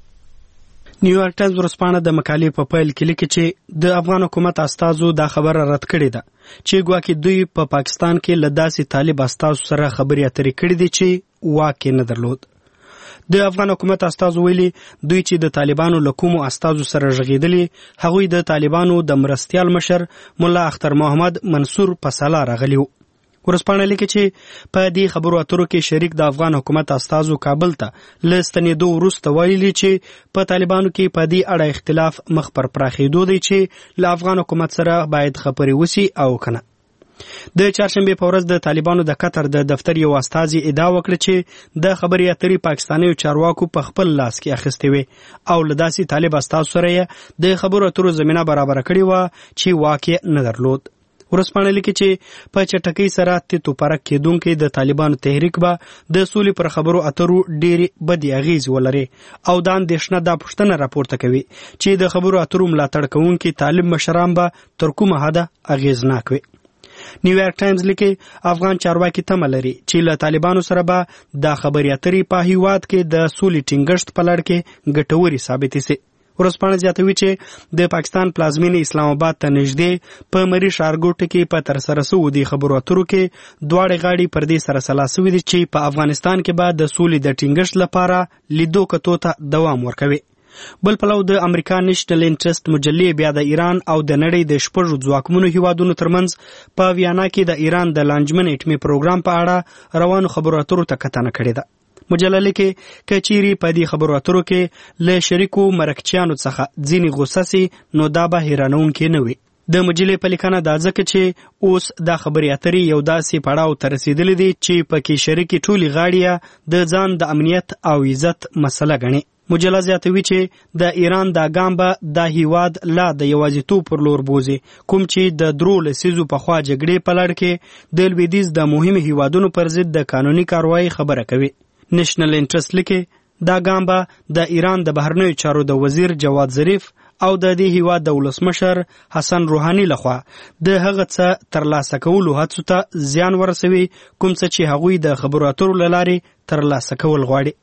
نیویارک ټایمز ورځپاڼه د مقالې په پیل کې لیکي چې د افغان حکومت استازو دا خبره رد کړې ده چې ګواکې دوی په پاکستان کې له داسې طالب استازو سره خبرې اترې کړې دي چې واک نه درلود. د افغان حکومت استازو ویلي دوی چې د طالبانو له کومو استازو سره ژغېدلي هغوی د طالبانو د مرستیال مشر ملا اختر محمد منصور په سلا راغلي وو. ورځپاڼه لیکي چې په دې خبرو اترو کې شریک د افغان حکومت استازو کابل ته له ستنېدو وروسته ویلي چې په طالبانو کې په دې اړه اختلاف مخ پر پراخېدو دی چې له افغان حکومت سره باید خبرې وشي او کنه. د چهارشنبې په ورځ د طالبانو د قطر د دفتر یو استازي ادعا وکړه چې د خبرې اترې پاکستانیو چارواکو په خپل لاس کې اخیستې وې او له داسې طالب استازو سره یې د خبرو اترو زمینه برابره کړې وه چې واک نه درلود. ورځپاڼه لیکي چې په چټکۍ سره تیتو پرک کېدونکې د طالبانو تحریک به د سولې پر خبرو اترو ډېرې بدې اغېزې ولري او دا اندېښنه دا پوښتنه راپورته کوي چې د خبرو اترو ملاتړ کوونکي طالب مشران به تر کومه حده اغېزناک وي. نیویارک ټایمز لیکي افغان چارواکي تمه لري چې له طالبانو سره به د خبرې اترې په هیواد کې د سولې ټینګښت په لړ کې ګټورې ثابتې سي. ورځپاڼه زیاتوي چې د پاکستان پلازمینې اسلام آباد ته نږدې په مری ښارګوټ کې په ترسره سوو دي خبرو اترو کې دواړې غاړې پر دې سره سلا سوي دي چې په افغانستان کې به د سولې د ټینګښت لپاره لیدو کتو ته دوام ورکوي. بل پلو د امریکا نېشنل انټرست مجلې بیا د ایران او د نړۍ د شپږو ځواکمنو هیوادونو ترمنځ په ویانا کې د ایران د لانجمن اټمي پروګرام په اړه روانو خبرو اترو ته کتنه کړې ده. مجله لیکي که چیرې په دې خبرو اترو کې له شریکو مرکچیانو څخه ځینې غوسه سي نو دا به حیرانونکې نه وي. د مجلې په لیکنه دا ځکه چې اوس دا خبرې اترې یو داسې پړاو ته رسېدلې دي چې پکې شریکې ټولې غاړې د ځان د امنیت او عزت مسله ګڼي. مجله زیاتوي چې د ایران دا ګام به د هیواد لا د یوازیتوب پر لور بوزي کوم چې د درو لسیزو پخوا جګړې په لړ کې د لویدیځ د مهمو هیوادونو پر ضد د قانوني کاروایی خبره کوي. نېشنل انټرست لیکي دا ګام به د ایران د بهرنیو چارو د وزیر جواد ظریف او د دې هیواد د ولسمشر حسن روحاني لخوا د هغه څه ترلاسه کولو هڅو ته زیان ورسوي کوم څه چې هغوی د خبرو اترو له لارې ترلاسه کول غواړي.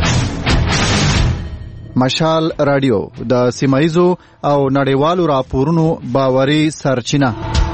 مشال رادیو د سیمایزو او نړیوالو راپورونو باوري سرچینه.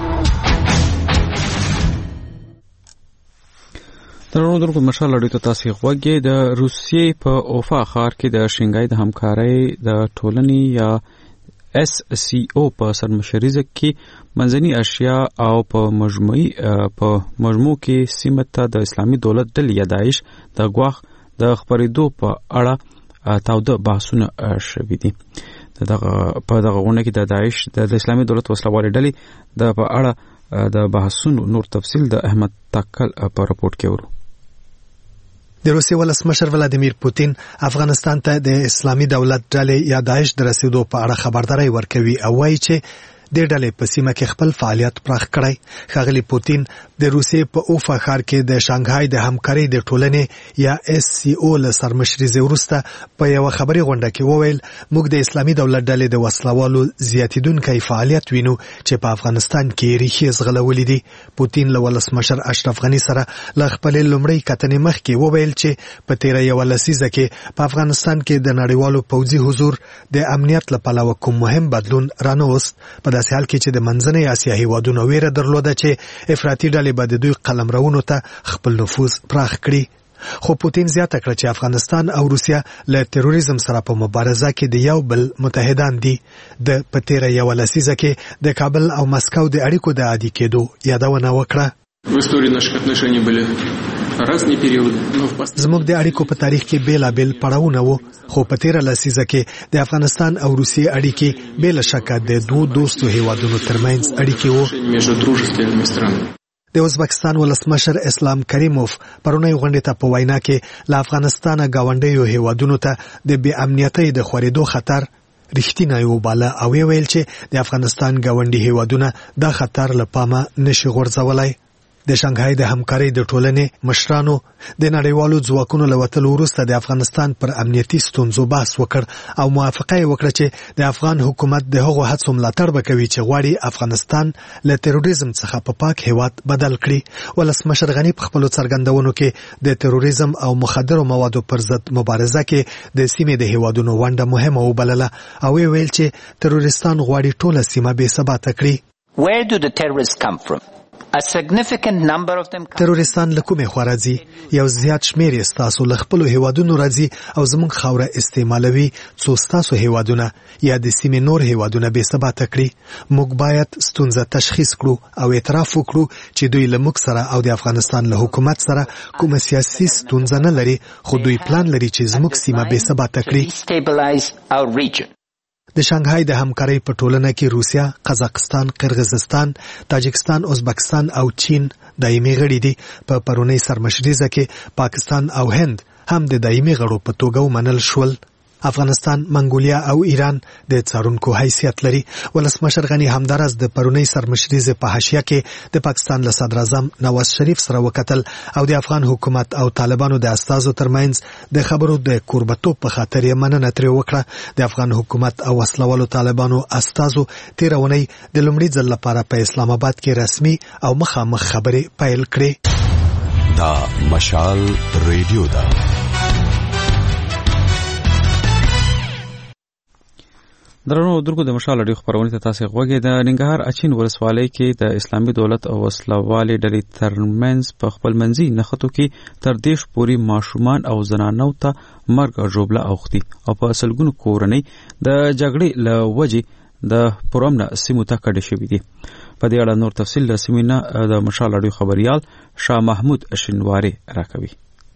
درنو درکو مشال رادیو ته تاسو غوږی د روسیې په اوفا ښار کې د شنګای د همکارۍ د ټولنې یا SCO په سرمشریزه کې منځني اشیا او په مجموع کې سیمه ته د اسلامي دولت ډلې یا داعش د غواخ د خبرېدو په اړه تاوده بحثونه شوي دي. په دغه غونډه کې د داعش د اسلامي دولت وسلوالې ډلې د په اړه د بحثونو نور تفصیل د احمد تاکل په راپورټ کې ورو. د روسیې ولسمشر ولادیمیر پوتین افغانستان ته د اسلامي دولت ډلې یا داعش د رسیدو په اړه خبرداري ورکوي او وایي چې د ډلې په سیمه کې خپل فعالیت پراخ کړی. ښاغلي پوتین د روسیې په اوفا ښار کې د شانګهای د همکارۍ د ټولنې یا SCO له سرمشریزې وروسته په یو خبري غونډه کې وویل موږ د اسلامي دولت ډلې د وسلوالو زیاتیدونکي فعالیت وینو چې په افغانستان کې ریښې ځغلولې دي. پوتین له ولسمشر اشرف غني سره له خپلې لومړۍ کتنې مخکې وویل چې په تیره یوه لسیزه کې په افغانستان کې د نړیوالو پوځي حضور د امنیت له پلوه کوم مهم بدلون رانه وست. په داسې حال کې چې د منځنۍ اسیا هیوادونو ویره درلوده چې افراطي ډلې به د دوی قلمرونو ته خپل نفوذ پراخ کړي. خو پوتین زیاته کړه چې افغانستان او روسیا له تروریزم سره په مبارزه کې د یو بل متحدان دي. د په تیره یوه لسیزه کې د کابل او مسکو د اړیکو د عادي کېدو یادونه وکړه. زموږ د اړیکو په تاریخ کې بیلابیل پړاوونه وو، خو په تیره لسیزه کې د افغانستان او روسیې اړیکې بې له شکه د دوو دوستو هیوادونو ترمنځ اړیکې وو. د ازبکستان ولسمشر اسلام کریموف پرونی غونډې ته په وینا کې له افغانستانه ګاونډیو هیوادونو ته د بې امنیتۍ د خورېدو خطر رښتینی وباله او ویل چې د افغانستان ګاونډي هیوادونه دا خطر له پامه نشي غورځولی. د شانګهای د همکارۍ د ټولنې مشرانو د نړیوالو ځواکونو له وتلو وروسته د افغانستان پر امنیتي ستونزو بحث وکړ او موافقه یې وکړه چې د افغان حکومت د هغو هڅو ملاتړ وکوي چې غواړي افغانستان له تروریزم څخه په پاک هیواد بدل کړي. ولسمشر غنی په خپلو څرګندونو کې د تروریزم او مخدرو موادو پر ضد مبارزه کې د سیمې د هیوادونو ونډه مهمه وبلله او ویل چې تروریستان غواړي ټوله سیمه بې ثباته کړي. Where do the terrorists come from? A significant number of them تروریستان له کومې خوا راځي؟ یو زیات شمیر یې ستاسو له خپلو هیوادونو راځي او زموږ خاوره استعمالوي څو ستاسو هیوادونه یا د سیمې نور هیوادونه بې ثباته کړي. موږ باید ستونزه تشخیص کړو او اعتراف وکړو چې دوی له موږ سره او د افغانستان له حکومت سره کومه سیاسي ستونزه نه لري، خو دوی پلان لري چې زموږ سیمه بې ثباته کړي. د شانګهای د همکارۍ په ټولنه کې روسیا، قزاقستان، قرغیزستان، تاجکستان، ازبکستان او چین دایمي غړي دي. په پرونی سرمشریزه کې پاکستان او هند هم د دایمي غړو په توګه ومنل شول. افغانستان، منګولیا او ایران د څارونکو حیثیت لري. ولسمشر غنی همدارس د پرونی سرمشریزه په حاشیه کې د پاکستان له صدر اعظم نواز شریف سره وکتل او د افغان حکومت او طالبانو د استازو ترمنځ د خبرو د کوربتوب په خاطر یې مننه ترې وکړه. د افغان حکومت او وسلوالو طالبانو استازو تیر اونۍ د لومړي ځل لپاره په اسلام آباد کې رسمي او مخامخ خبرې پیل کړې. دا مشال ریډیو ده. درنو درګو د مشال اړیو خبرونه ته تاسو غوږی د ننګرهار اچین ولسوالۍ کې د اسلامي دولت او وسلوالې ډلې ترمنځ په خپل منځي نښتو کې تر دیش پوری ماشومان او زنانو ته مرګ او ژوبله اوختي او په سلګونو کورنۍ د جګړې له وجې د پرومنه سیمو ته کډه شوې دي. په دې اړه نور تفصیل د سیمینه د مشال اړیو خبريال شاه محمود شینواری راکوي.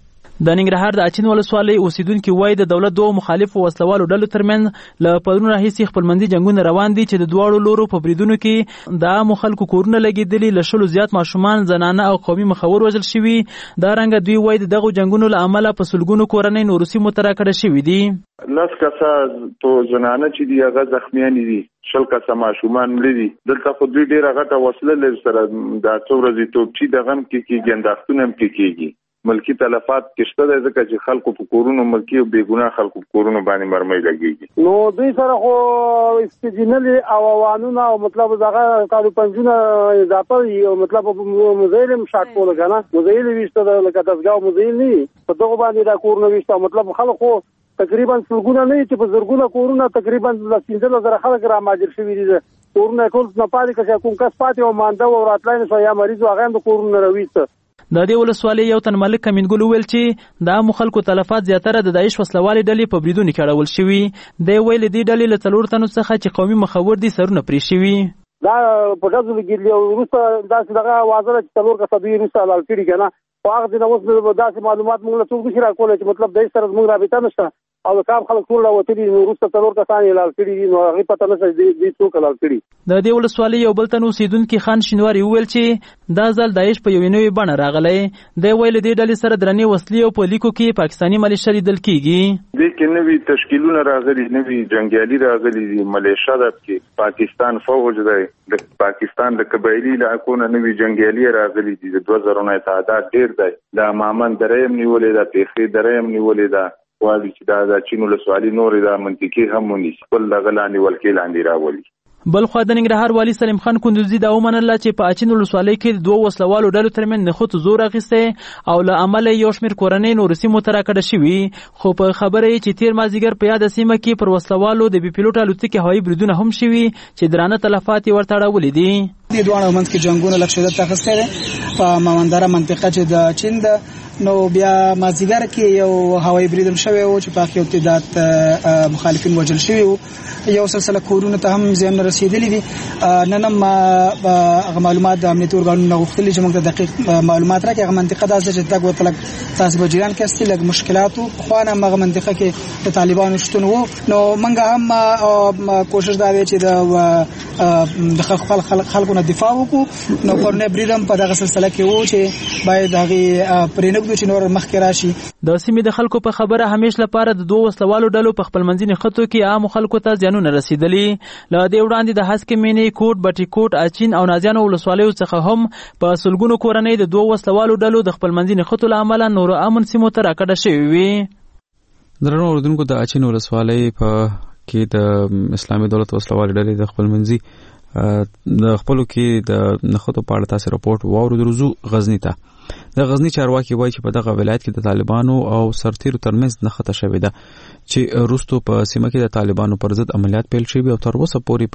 د ننګرهار د اچین ولسوالۍ اوسیدونکو وایي د دولت دوه مخالفو وسلوالو ډلو ترمنځ له پرونو راهیسې خپلمنځي جنګونه روان دي چې د دواړو لورو په بریدونو کې د عامو خلکو کورونه لګېدلي، له شلو زیات ماشومان، زنانه او قومي مخور وژل شوي. دا رنګه دوی وایي د دغو جنګونو له امله په سلګونو کورنۍ نورو سیمو ته راکړه شوي دي. 10 کسه تو زنانه چې دي هغه زخمیان دي، 10 کسه ماشومان مړي دي. دلته خو دوی ډېره غټه وسله لري سره د څو ورځې توپچي دغه هم کېږي، انداختونه هم کېږي. ملکی تلفات کشته ده ځکه چې خلکو په کورونو ملکی او بیګناه خلکو په کورونو باندې مرمۍ لګیږي. نو دوی سره خو استجنل او اوانونه او مطلب دغه کالو پنځونه اضافه یو مطلب مزیلم شاک کوله کنه مزیل ویسته لکه دغه مزیل نه په دغه باندې دا کورونه ویسته مطلب خلکو تقریبا څلګونه نه چې په زرګونه کورونه تقریبا 15000 خلک را ماجر شوي دي. کورونه ټول نه پاتې کړي، کوم کس پاتې او مانده او راتلای نه یا مریض هغه هم کورونه راويسته. د دې ولسوالۍ یو تن ملک کمینګل ویل چې د عامو خلکو تلفات زیاتره د داعش وسلوالې ډلې په بریدونو کې اړول شوي. دی ویل دې ډلې له 4 تنو څخه چې قومي مخور دي سرونه پرې شوي. دا په ډزو لګیدلی او وروسته داسې دغه وازره چې 4 کسه دوی وروسته حلال کړي که نه، خو هغه دې نه اوس داسې معلومات موږ له څوک نشي راکولی چې مطلب دی سره زموږ رابطه نشته او د کام خلک ټول راوتلي دي. وروسته 4 کسان یې حلال کړي دي، نو هغې پته نشته چې دوی څوک حلال کړي. د دې ولسوالۍ یو بل تن اوسېدونکي خان شینواري وویل چې دا ځل داعش په یوې نوې بڼه راغلی. دی ویل دې ډلې سره درنې وسلې او په لیکو کې پاکستاني ملیشه لیدل کېږي. دې کې نوي تشکیلونه راغلي، نوي جنګیالي راغلي دي، ملیشه ده کې پاکستان فوج دی، د پاکستان د قبایلي علاقو نه نوي جنګیالي راغلي دي. د 2000 نه تعداد ډېر دی. د مامن درې هم نیولې ده، پیښې درې هم نیولې ده. والی چې دا چین ولسوالۍ نورې دا منطقي هم ونیسي، خپل دغه لاندې ولکې لاندې راولي. بل خو د ننګرهار والي سلیم خان کندوزي دا ومنله چې په اچین ولسوالۍ کې دوه وسلوالو ډلو ترمنځ نښتو زور اخیستی او له امله یو شمېر کورنۍ نورو سیمو ته راکډه شوي خو په خبره یې چې تیر مازدیګر په یاده سیمه کې پر وسلوالو د بي پیلوټ الوتکې هوایي بریدونه هم شوي چې درانه تلفات یې ورته اړولي دي. د دواړو منځ کې جنګونه لږ شدت اخیستی دی په مامندره منطقه چې د چین ده. نو بیا مازدیګر کې یو هوایي برید شوی و چې په هغې یو تعداد مخالفین وژل شوي وو. یو سلسله کورونو ته هم زیانونه رسېدلي دي. نن هم هغه معلومات د امنیتي ارګانونو غوښتلي چې موږ ته دقیق معلومات راکړي. هغه منطقه داسې چې تګ ورته لږ تاسې په جریان کې هستي لږ مشکلات وو. پخوا نه هم هغه منطقه کې د طالبانو شتون و. نو موږ هم کوشش دا دی چې د خلکو نه دفاع وکړو. نو کورنۍ برید هم په دغه سلسله کې و چې باید هغې پرېنږدو چې نور مخکې راشي. د سیمې د خلکو په خبره همیش لپاره د دوه وسلوالو ډلو په خپل منځي نښتو کې عامو خلکو ته زیانونه رسیدلي. له دې وړاندې د هسکې مینې کوټ بټي کوټ اچین او نازیانو ولسوالیو څخه هم په سلګونو کورنۍ د دوه وسلوالو ډلو د خپل منځي نښتو له امله نورو امن سیمو ته راکډه شوي وي. درنو اوریدونکو د اچین ولسوالۍ په کې د اسلامي دولت وسلوالې ډلې د خپل منځي د خپلو کې د نښتو په اړه تاسې راپورټ واورو. درځو غزني ته. د غزني چارواکي وایي چې په دغه ولایت کې د طالبانو او سرتیرو ترمنځ نښته شوې ده چې وروستو په سیمه کې د طالبانو پر ضد عملیات پیل شوي او تر اوسه پورې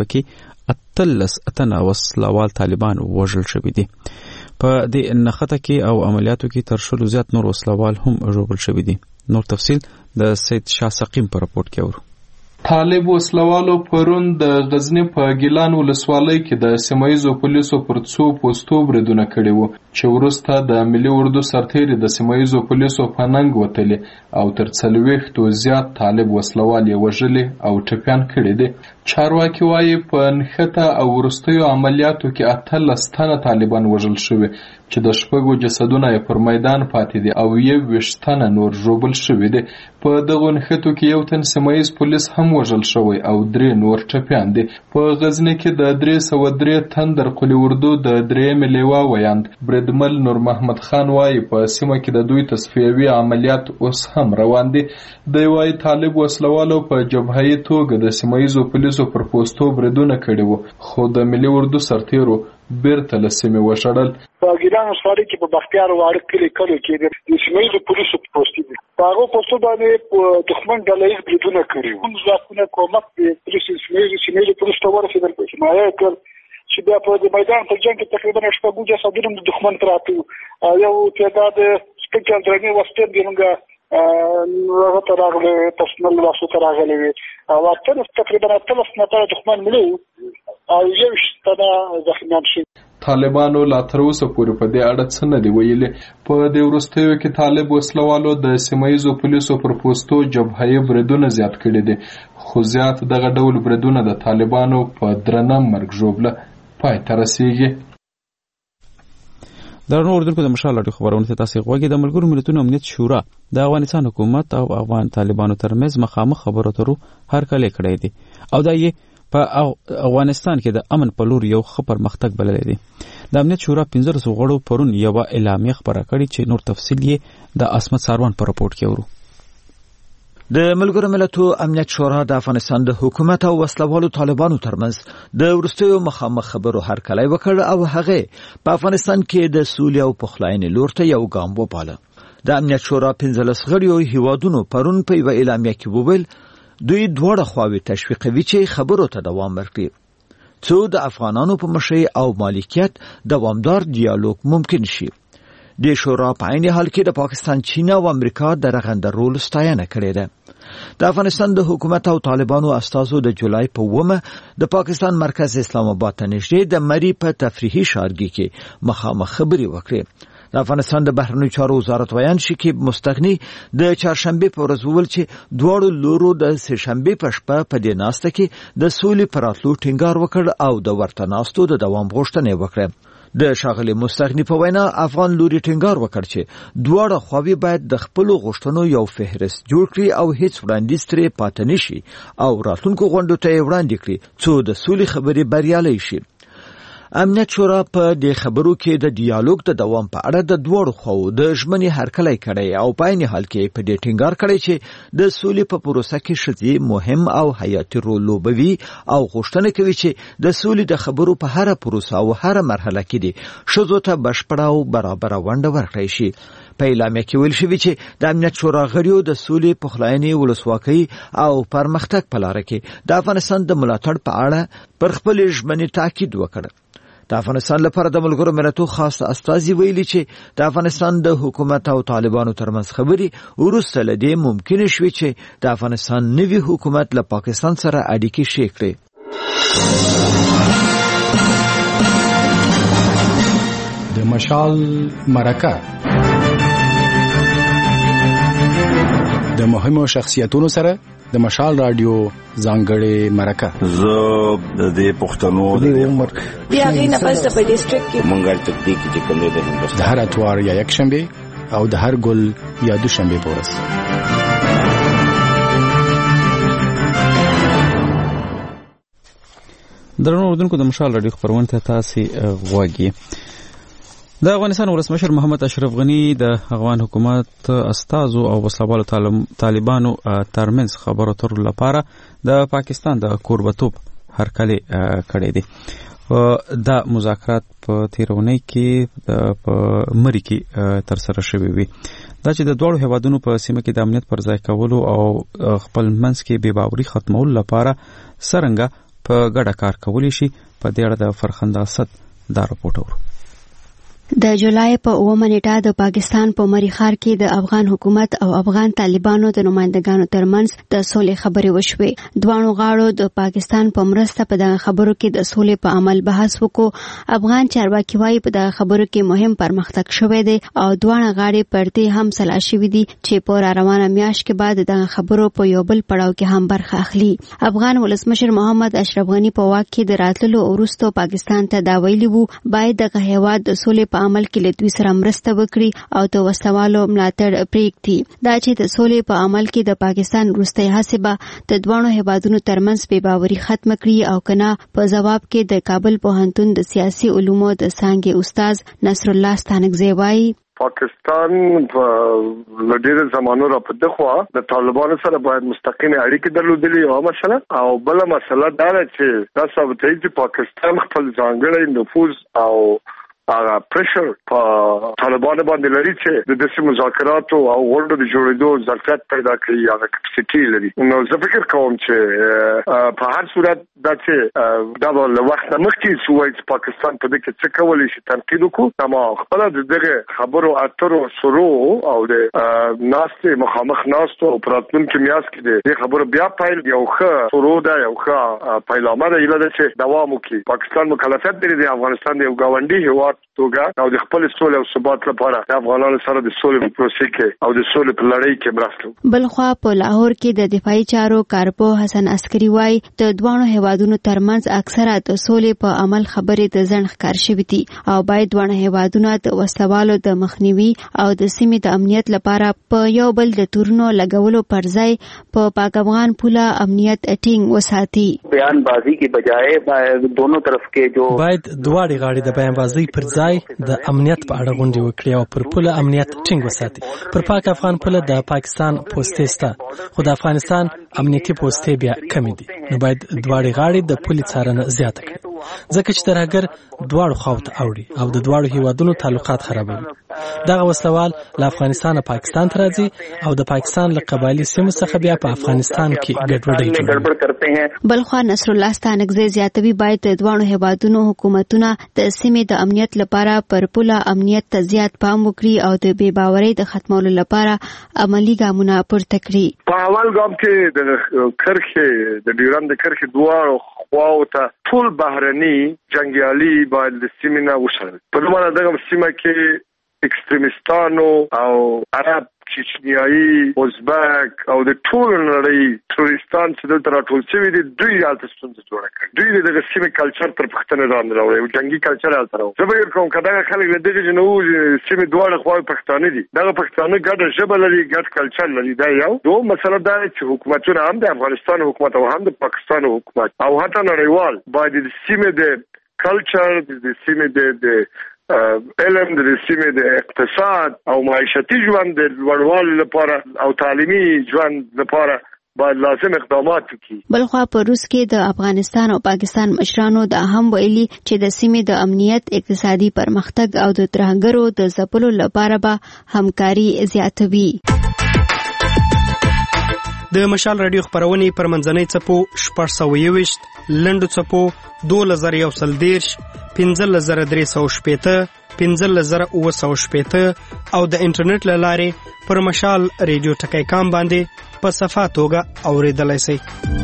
پکې 18 وسلوال طالبان وژل شوي دي. په دې نښته کې او عملیاتو کې تر 100 زیات نور وسلوال هم ژوبل شوي دي. نور تفصیل د سید شاه سقیم په راپورټ کې اورو. طالب وسلوالو پرون د غزنی په ګیلان ولسوالۍ کې د سیمایزو پولیسو پر څو پوسټو بریدونه کړي وو چې وروسته د ملي اردو سرتیري د سیمایزو پولیسو په ننګ وتلي او تر 40 زیات طالب وسلوال یې وژلي او ټپیان کړي دي. چارواکي وایي په نښته او وروستیو عملیاتو کې 18 تنه طالبان وژل شوي چې د 6 جسدونه یې پر میدان پاتې دي او 21 تنه نور ژوبل شوي دي. په دغو نښتو کې یو تن سیمایز پولیس هم وژل شوی او 3 نور ټپیان دي. په غزني کې د 303 تن در قلی اردو د 3 لیوا ویاند بریدمل نور محمد خان وایي په سیمه کې د دوی تصفیوي عملیات اوس هم روان دي. دوی وایي طالب وسلوالو په جبههي توګه د سیمایزو پولیسو پر پوسټو بریدونه کړي وو خو د ملي اردو سرتیرو بیرته له سیمې وشړل. په ګیلان ولسوالۍ کې په بختیار واړه کلي کې د سیمایزو پولیسو پوسټ دي. په هغه پوسټو باندې دښمن ډله ییز بریدونه کړي وو. موږ ځواکونه کومک د سیمایزو پولیسو ته ورسېدل په حمایه کړ چې بیا په د میدان په جنګ کې تقریبا 6 جسدونه د دښمن پراته وو. یو تعداد سپیشل درنې وسته دی موږ هغه ته راغلی پرسنل واسو ته راغلی وي او تقریبا 18 نفر دښمن مړه او 21 تنه زخمیان شوي. طالبانو لا تر اوسه پورې په دې اړه څه نه دي ویلي. په دې وروستیو کې طالب وسلوالو د سیمایزو پولیسو پر پوسټو جبههي بریدونه زیات کړي دي خو زیات دغه ډول بریدونه د طالبانو په درنه مرګ ژوبله پای ته رسیږي. درنو اوریدونکو د مشال راډیو خبرونه ته تاسو غوږی د ملګرو ملتونو امنیت شورا د افغانستان حکومت او افغان طالبانو ترمنځ مخامخ خبرو اترو هرکلی کړی دی او دا یې په افغانستان کې د امن په لور یو ښه پرمختګ بللی دی. د امنیت شورا 15 غړو پرون یوه اعلامیه خپره کړې چې نور تفصیل یې د عصمت ساروان په راپورټ کې اورو. د ملګرو ملتونو امنیت شورا د افغانستان د حکومت او وسلوالو طالبانو ترمنځ د وروستیو مخامخ خبرو هرکلی وکړ او هغه په افغانستان کې د سولې او پخلاینې لور ته یو ګام وباله. د امنیت شورا 15 غړو هیوادونو پرون په یوه اعلامیه کې وویل دوی دواړه خواوې تشویقوي چې خبرو ته دوام ورکړي څو د افغانانو په مشرۍ او مالکیت دوامدار ډیالوګ ممکن شي. د شورا په عین حال کې د پاکستان، چین او امریکا د رغنده رول ستاینه کړې ده. د افغانستان د حکومت او طالبانو استازو د جولای په 9 د پاکستان مرکز اسلام آباد ته نږدې د مری په تفریحي ښارګي کې مخامخ خبرې وکړې. د افغانستان د بهرنیو چارو وزارت ویان شکیب مستغنی د چهارشنبه په ورځ وویل چې دواړو لورو د سهشنبه په شپه په دې ناسته کې د سولې پر راتلو ټینګار وکړ او د ورته ناستو د دوام غوښتنه وکړه. د شاغلي مستغنی په وینا افغان لوري ټینګار وکړ چې دواړه خواوې باید د خپل غوښتنو یو فهرست جوړ کړي او هیڅ وړاندیز ترې پاتې نشي او راتلونکو غونډو ته وړاندې کړي څو د سولې خبرې بریالۍ شي. امنیت شورا په دې خبرو کې د ډیالوګ د دوام په اړه د دوړو خو د ژمنې هرکلی کړي او په عین حال کې په دې ټینګار کړي چې د سولې په پروسه کې ښځې مهم او حیاتي رول لوبوي او غوښتنه کوي چې د سولې د خبرو په هر پروسه او هر مرحله کې دي ښځو ته بشپړه او برابر ونډه ورکړي شي. په اعلامیه کې ویل شوی چې د امنیت شورا غړیو د سولې پخلاینې ولسواکۍ او پرمختګ په لار کې د افغانستان د ملاتړ په اړه پر خپل ژمنې تاکید وکړ. د افغانستان لپاره د ملګرو ملتونو خاص استازي ویلي چې د افغانستان د حکومت او طالبانو ترمنځ خبرې وروسته له دې ممکن شوي چې د افغانستان نوي حکومت له پاکستان سره اړیکې شې کړي. د مشال مرکه د مهمو شخصیتونو سره د مشال رادیو ځانګړې مرکه. زه د دې پښتنو د عمر بیا غي نه پس په ډیسټریکټ کې مونږه تکدیک چې کوم د هندوستان د هر اتوار یا یک شنبه او د هر ګل یا دوشنبه پورس. درنو اوردونکو د مشال رادیو خبرونه ته تاسو غواګي. د افغانستان ولسمشر محمد اشرف غنی د افغان حکومت استازو او وسلوالو طالبانو ترمنځ خبرو اترو لپاره د پاکستان د کوربتوب هرکلی کړی دی. دا مذاکرات په تیرونی کې په مری کې تر سره شوي وي. دا چې د دوړو هیوادونو په سیمه کې د امنیت پر ځای کولو او خپل منځ کې بې باوري ختمولو لپاره څرنګه په ګډه کار کولی شي، په دې اړه د فرخنده اسد دا راپورټ ورو. د جولای په 9 نیټه د پاکستان په مریخار کې د افغان حکومت او افغان طالبانو د نمائندګانو ترمنځ د سولې خبرې وشوې. دوانو غاړو د پاکستان په مرسته په دغه خبرو کې د سولې په عمل بحث وکړو. افغان چارواکي وايي په دغه خبرو کې مهم پرمختګ شوی دی او دوانه غاړې پرته هم سلا شوې دي چې په روانه میاشت کې بعد دغه خبرو په یو بل پړاو کې هم برخه اخلي. افغان ولسمشر محمد اشرف غنی په واک کې د راتللو وروسته پاکستان ته دا ویلي وو باید دغه هیواد د سولې په عمل کې له دوی سره مرسته وکړي او د وسوالو ملاتړ پرېږدي. دا چې د سولې په عمل کې د پاکستان وروستۍ هڅې به د دوانو هیوادونو ترمنځ بې باوري ختم کړي او کنه په جواب کې د کابل پوهنتون د سیاسي علومو د څانګې استاد نصر الله ستانکزی وایي پاکستان په ډېر زمانو را په دغه د طالبانو سره باید مستقیم اړیکې درلودلې او مسله او بل مسله دا چې دا ثابتوي چې پاکستان خپل ځانګړی نفوذ او هغه پریشر په طالبانو باندې لري چې د داسې مذاکراتو او غونډو د جوړېدو ظرفیت پیدا کړي، هغه کپاسټي لري. نو زه فکر کوم چې په هر صورت دا چې دا له وخت مخکې سوای چې پاکستان په دې کې څه کولی شي تنقید وکړو، اما خپل دغه خبرو اترو شروع او د ناستې مخامخ ناستو او راتلونکي میاشت کې د خبرو بیا پیل یو ښه شروع ده، یو ښه پیلامه ده چې دوام وکړي. پاکستان مکلفیت لري د افغانستان د یو ګاونډي هیواد توګه او د خپل سولې او ثبات لپاره د افغانانو سره د سولې په پروسې کې او د سولې په لړۍ کې مرسته. بلخوا په لاهور کې د دفاعي چارو کارپو حسن عسکري وایي د دوانو هیوادونو ترمنځ اکثره د سولې په عمل خبرې د ځنډ ښکار شوي دي او باید دوانو هیوادونه د وسلوالو د مخنیوي او د سیمې د امنیت لپاره په یو بل د تورونو لګولو پر ځای په پاک افغان پوله امنیت ټینګ وساتي. بیان بازی کی بجائے دونوں طرف کې جو باید دواړي غاړي د بیان بازی پر ځای د امنیت په اړه غونډې وکړي او پر پوله امنیت ټینګ وساتي. پر پاک افغان پوله د پاکستان پوسټې سته خو د افغانستان امنیتي پوسټې بیا کمې دي. نو باید دواړي غاړي د پولې څارنه زیاته کړي ځکه چې ترهګر دواړو خواو ته اوړي او د دواړو هیوادونو تعلقات خرابوي. دغه وسلوال له افغانستان پاکستان ته راځي او د پاکستان له قبایلی سیمو څخه بیا په افغانستان کې ګډوډي جوړوي. بلخوا نصر الله ستانکزی زیاتوي باید د دواړو هیوادونو حکومتونه د سیمې د امنیت لپاره پر پوله امنیت ته زیات پام وکړي او د بې باورۍ د ختمولو لپاره عملی ګامونه پورته کړي. په اول ګام کې د کرښې د ډیورند کرښې دواړو خواو ته ټول بهرني جنګیالي باید د سیمې نه وشړل. په دې معنی دغه سیمه کې اکستریمستانو او عرب چچنیایي ازبک او د ټول نړۍ ټوریستان چې دلته راټول شوي دي دوی هلته ستونزه جوړه کړې. دوی د دغه سیمې کلچر تر پښتنې لاندې راوړی او جنګي کلچر هلته راوړي. زه فکر کوم که دغه خلک له دغې چې نه وو سیمې دواړه خواوې پښتانه دي، دغه پښتانه ګډه ژبه لري، ګډ کلچر لري. دا یو. دوم مسله دا ده چې حکومتونه هم د افغانستان حکومت او هم د پاکستان حکومت او حتی نړیوال باید د سیمې د کلچر د سیمې د علم د سیمې د اقتصاد او معیشتي ژوند د لوړوالي لپاره او تعلیمي ژوند لپاره باید لازم اقدامات وکړي. بلخوا په روس کې د افغانستان او پاکستان مشرانو د هم ویلي چې د سیمې د امنیت، اقتصادي پرمختګ او د ترهګرو د ځپلو لپاره به همکاري زیاتوي. د مشال رادیو خبرونه پر منځنۍ څپو 621 لنډو څپو 2130 15360 15960 او د انټرنیټ له لارې پر مشال رادیو ټکی کام باندې په صفه توګه اوریدلای شئ.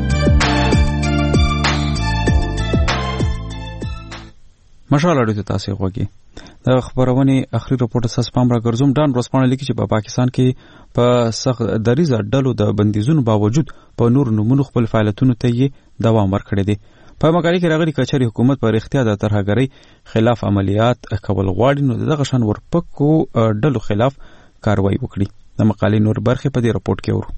مشال رادیو ته تاسو غوږی د خبرونه اخري رپورټ اساس پام را ګرځوم. ډان ورسپانه لیکي چې په پاکستان کې په سخت دریزه ډلو د بندیزونو باوجود په نور نمونه خپل فعالیتونو ته یې دوام ورکړی دی. په مقالې کې راغلي کچاري حکومت پر اختیار د ترهګرۍ خلاف عملیات کول غواړي نو دغه شان ورپکو ډلو خلاف کاروایی وکړي. د مقالې نور برخې په دې رپورټ کې ورو.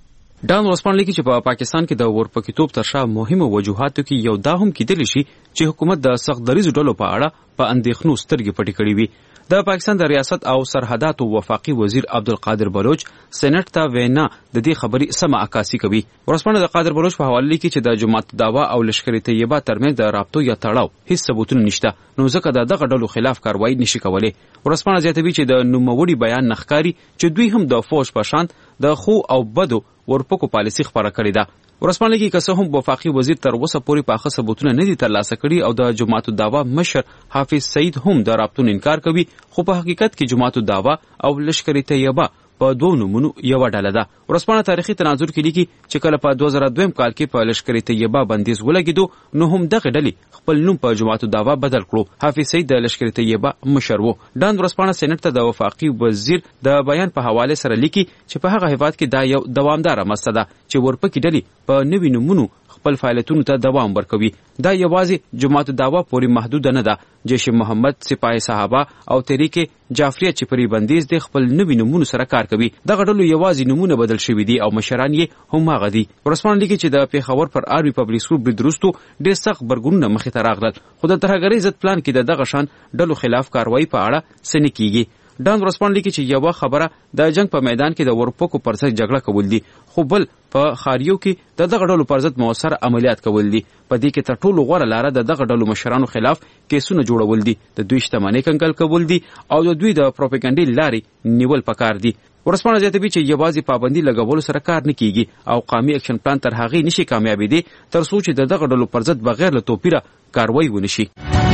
ډان ورسپانه لیکي چې په پاکستان کې د ورپکیتوب تر شا مهمه وجوهاتو کې یو دا هم کېدلی شي چې حکومت د سخت دریزو ډلو په اړه په اندېښنو سترګې پټې کړې وي. د پاکستان د ریاست او سرحداتو وفاقي وزیر عبدالقادر بلوچ سېنات ته وینا د دې خبرې سمه عکاسي کوي. ورسپانه د قادر بلوچ په حواله لیکي چې د جماعت دعوا او لشکري طیبه ترمنځ د رابطو یا تړاو هیڅ ثبوتونه نشته نو ځکه دغه ډلو خلاف کاروایی نشي کولای. ورسپانه زیاتوي چې د نوموړي بیان نخکاری چې دوی هم د فوج په شان د خو او بدو ورپکو پالیسي خبره کړې ده. ورسپانه لیکي که څه هم وفاقي وزیر تر اوسه پورې پاخه ثبوتونه نه دي ترلاسه کړي او د جماعت دعوا مشر حافظ سعید هم د رابطو انکار کوي خو په حقیقت کې جماعت دعوا او لشکري طیبه په دوه نمونو یو ډله ده. ورسپانه تاریخي تناظر کې لیکي چې کله په 2002 کال کې په لشکري طیبه بندیز ولګیدو نو هم دغه ډلې خپل نوم په جماعت دعوا بدل کړو. حافظ سعید د لشکري طیبه مشر وو. ډان ورسپانه سېنات ته د وفاقي وزیر د بیان په حواله سره لیکي چې په هغه هیواد کې دا یو دوامدار مسله ده چې ورپکې ډلې په نوي نمونو خپل فعالیتونو ته دوام ورکوي. دا یوازې جماعت دعوا پورې محدود نه ده. جیش محمد، سپاه صحابه او تحریک جعفریه چې پرې بندیز د خپل نوي نمونو سره کار کوي. دغه ډلو یوازې نمونه بدل شوي دي او مشران یې هم هغه دي. ورسپانه لیکي چې د پیښور پر آرمي پبلیک سکول برید وروسته ډېر سخت غبرګونونه مخې ته راغلل خو د ترهګرۍ ضد پلان کې دغه شان ډلو خلاف کاروایی په اړه څه نه کیږي. ډان ورسپانه لیکي چې یوه خبره د جنگ په میدان کې د ورپکو پر ضد جګړه کول دي خو بل په خاریو کې د دغه ډلو پر ضد مؤثر عملیات کول دي. په دې کې تر ټولو غوره لاره د دغه ډلو مشرانو خلاف کیسونه جوړول دي، د دوی شتمنۍ کنګل کول دي او د دوی د پروپاګاندا لارې نیول پکار دي. ورسپانه زیاتوي چې یوازې پابندي لګولو سره کار نه کیږي او قومي اکشن پلان تر هغې نشي کامیابېدی تر څو چې د دغه ډلو پر ضد بغیر له توپیره کاروایی ونشي.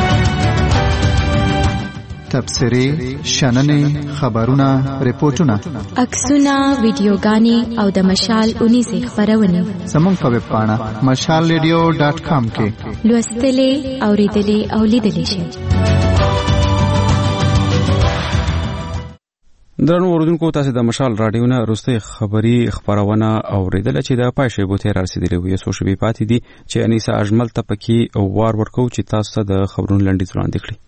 تبصرې، شننې، خبرونه، ریپورتونه، عکسونه، ویډیوګانې او د مشال 19 خبرونه زموږ په ویب پاڼه mashalradio.com کې لوستلې، اوریدلې او لیدلې شئ. درنو اوریدونکو، تاسو د مشال رادیو نه وروستۍ خبري خبرونه اوریدله چې د پای شیبو ته رسیدلې وي. څو شیبې پاتې دي چې انیسا اجمل ته پکې وار ورکو چې تاسو ته د خبرونو لنډیز وړاندې کړي.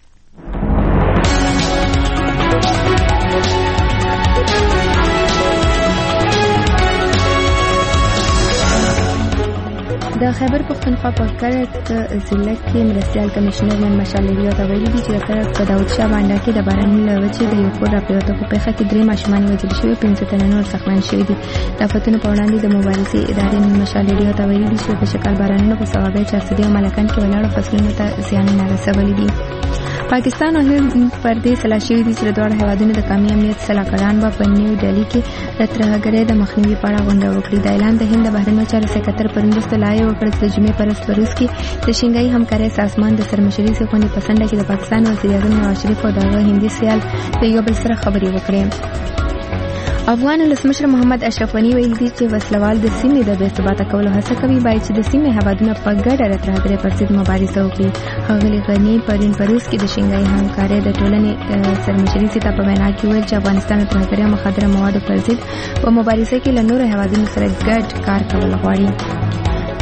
د خیبر پښتونخوا په کلک ضلع کې مرستیال کمشنر نن مشال رادیو ته ویلي دي چې په داود شاه بانډا کې د باران له وجې د یو کور راپریوته په پیښه کې 3 ماشومان وژل شوي، 15 تنه نور زخمیان شوي دي. د آفتونو په وړاندې د مبارزې ادارې نن مشال رادیو ته ویلي دي چې په شکل بارانونو په سبب چارسدي او ملکان کې ولاړو فصلونو ته زیانونه رسولي دي. پاکستان او هند پر دې سلا شوي دي چې دواړه هیوادونو د قومي امنیت سلاکاران به په نیو ډیلي کې د ترهګرۍ د مخنیوي په اړه غونډه وکړي. د اعلان د هند د بهرنیو چارو سکرټر پرون وروسته لایې وکړه چې د جمعې په ورځ په روس کې د شنګای همکارۍ سازمان د سرمشري څخه په سنډه کې د پاکستان وزیر اعظم نواز شریف او دغه هندي سیال د یو بل سره خبرې وکړې. افغان ولسمشر محمد اشرف غنی ویلي دي چې وسلوال د سیمې د بې ثباته کولو هڅه کوي، باید چې د سیمې هیوادونه په ګډه د ترهګرۍ پر ضد مبارزه وکړي. ښاغلي غني پرون په روس کې د شنګای همکارۍ د ټولنې سرمشري ته په وینا کې ویل چې افغانستان د ترهګرۍ او مخدره موادو پر ضد په مبارزه کې له نورو هیوادونو سره ګډ کار کول غواړي.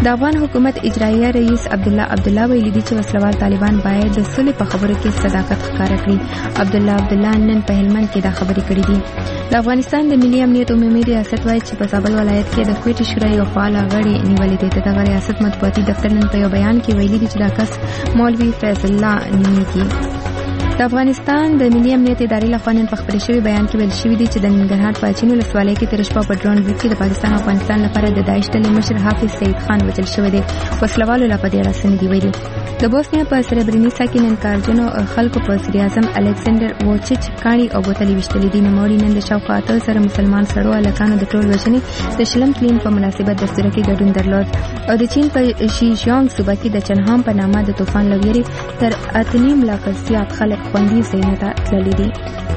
د افغان حکومت اجرایه رئیس عبدالله ویلي دي چې وسلوال طالبان باید د صلح په خبرو کې صداقت ښکاره کړي. عبدالله نن په هلمند کې دا خبرې کړې دي. د افغانستان د ملي امنیت عمومي ریاست وایي چې په زابل ولایت کې د کوټې شورا یو فعال غړی نیولې ده. دغه ریاست مطبوعاتي دفتر نن په یو بیان کې ویلي دي چې دا کس مولوي فیض الله نومیږي. د افغانستان د ملي امنیت ادارې لخوا نن په خپل شوی بیان کې ویل شوی دی چې د ننګرهار په اچین ولسوالۍ کې تیر شپه په ډرون برید کې د پاکستان او افغانستان لپاره د داعش ډلې مشر حافظ سعید خان وژل شوی دی. وسلوالو لا په دې اړه څه نه دي ویلي. د بوسنیا په سربرینیسا کې نن کارجنو خلکو په صدر اعظم الکسندر ووچیچ کاڼي او بوتلې وشتلې دي. نوموړي نن د شاوخوا 8 سره مسلمان سړو هلکانو د ټول وژنې د شلم تلین په مناسبت دستور کې ګډون درلود. او د چین په شیجیانګ صوبه کې د چنهام په نامه د طوفان لویری تر 8.5 لک زیات خلک خوندي ځایونو ته تللي دي.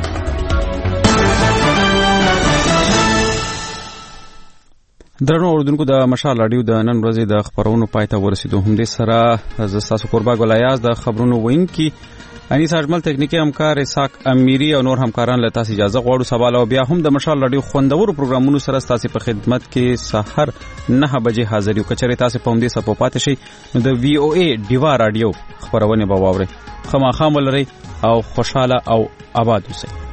درنو اوردونکو د مشال رادیو د نن ورځې د خبرونو پای ته ورسېدو. همدې سره زه ستاسو قربا ګل ایاز د خبرونو وینکي انیس اجمل تکنیکی همکار اسحاق امیری او نور همکاران له تاسو اجازه غواړو. سبا له بیا هم د مشال رادیو خوندورو پروګرامونو سره تاسو په خدمت کې سحر 9 بجې حاضر یو. کچره تاسو په همدې سپو پاتې شي نو د وی او ای ډیوا رادیو خبرونه به واورئ. خامخا ولرئ او خوشاله او آباد اوسئ.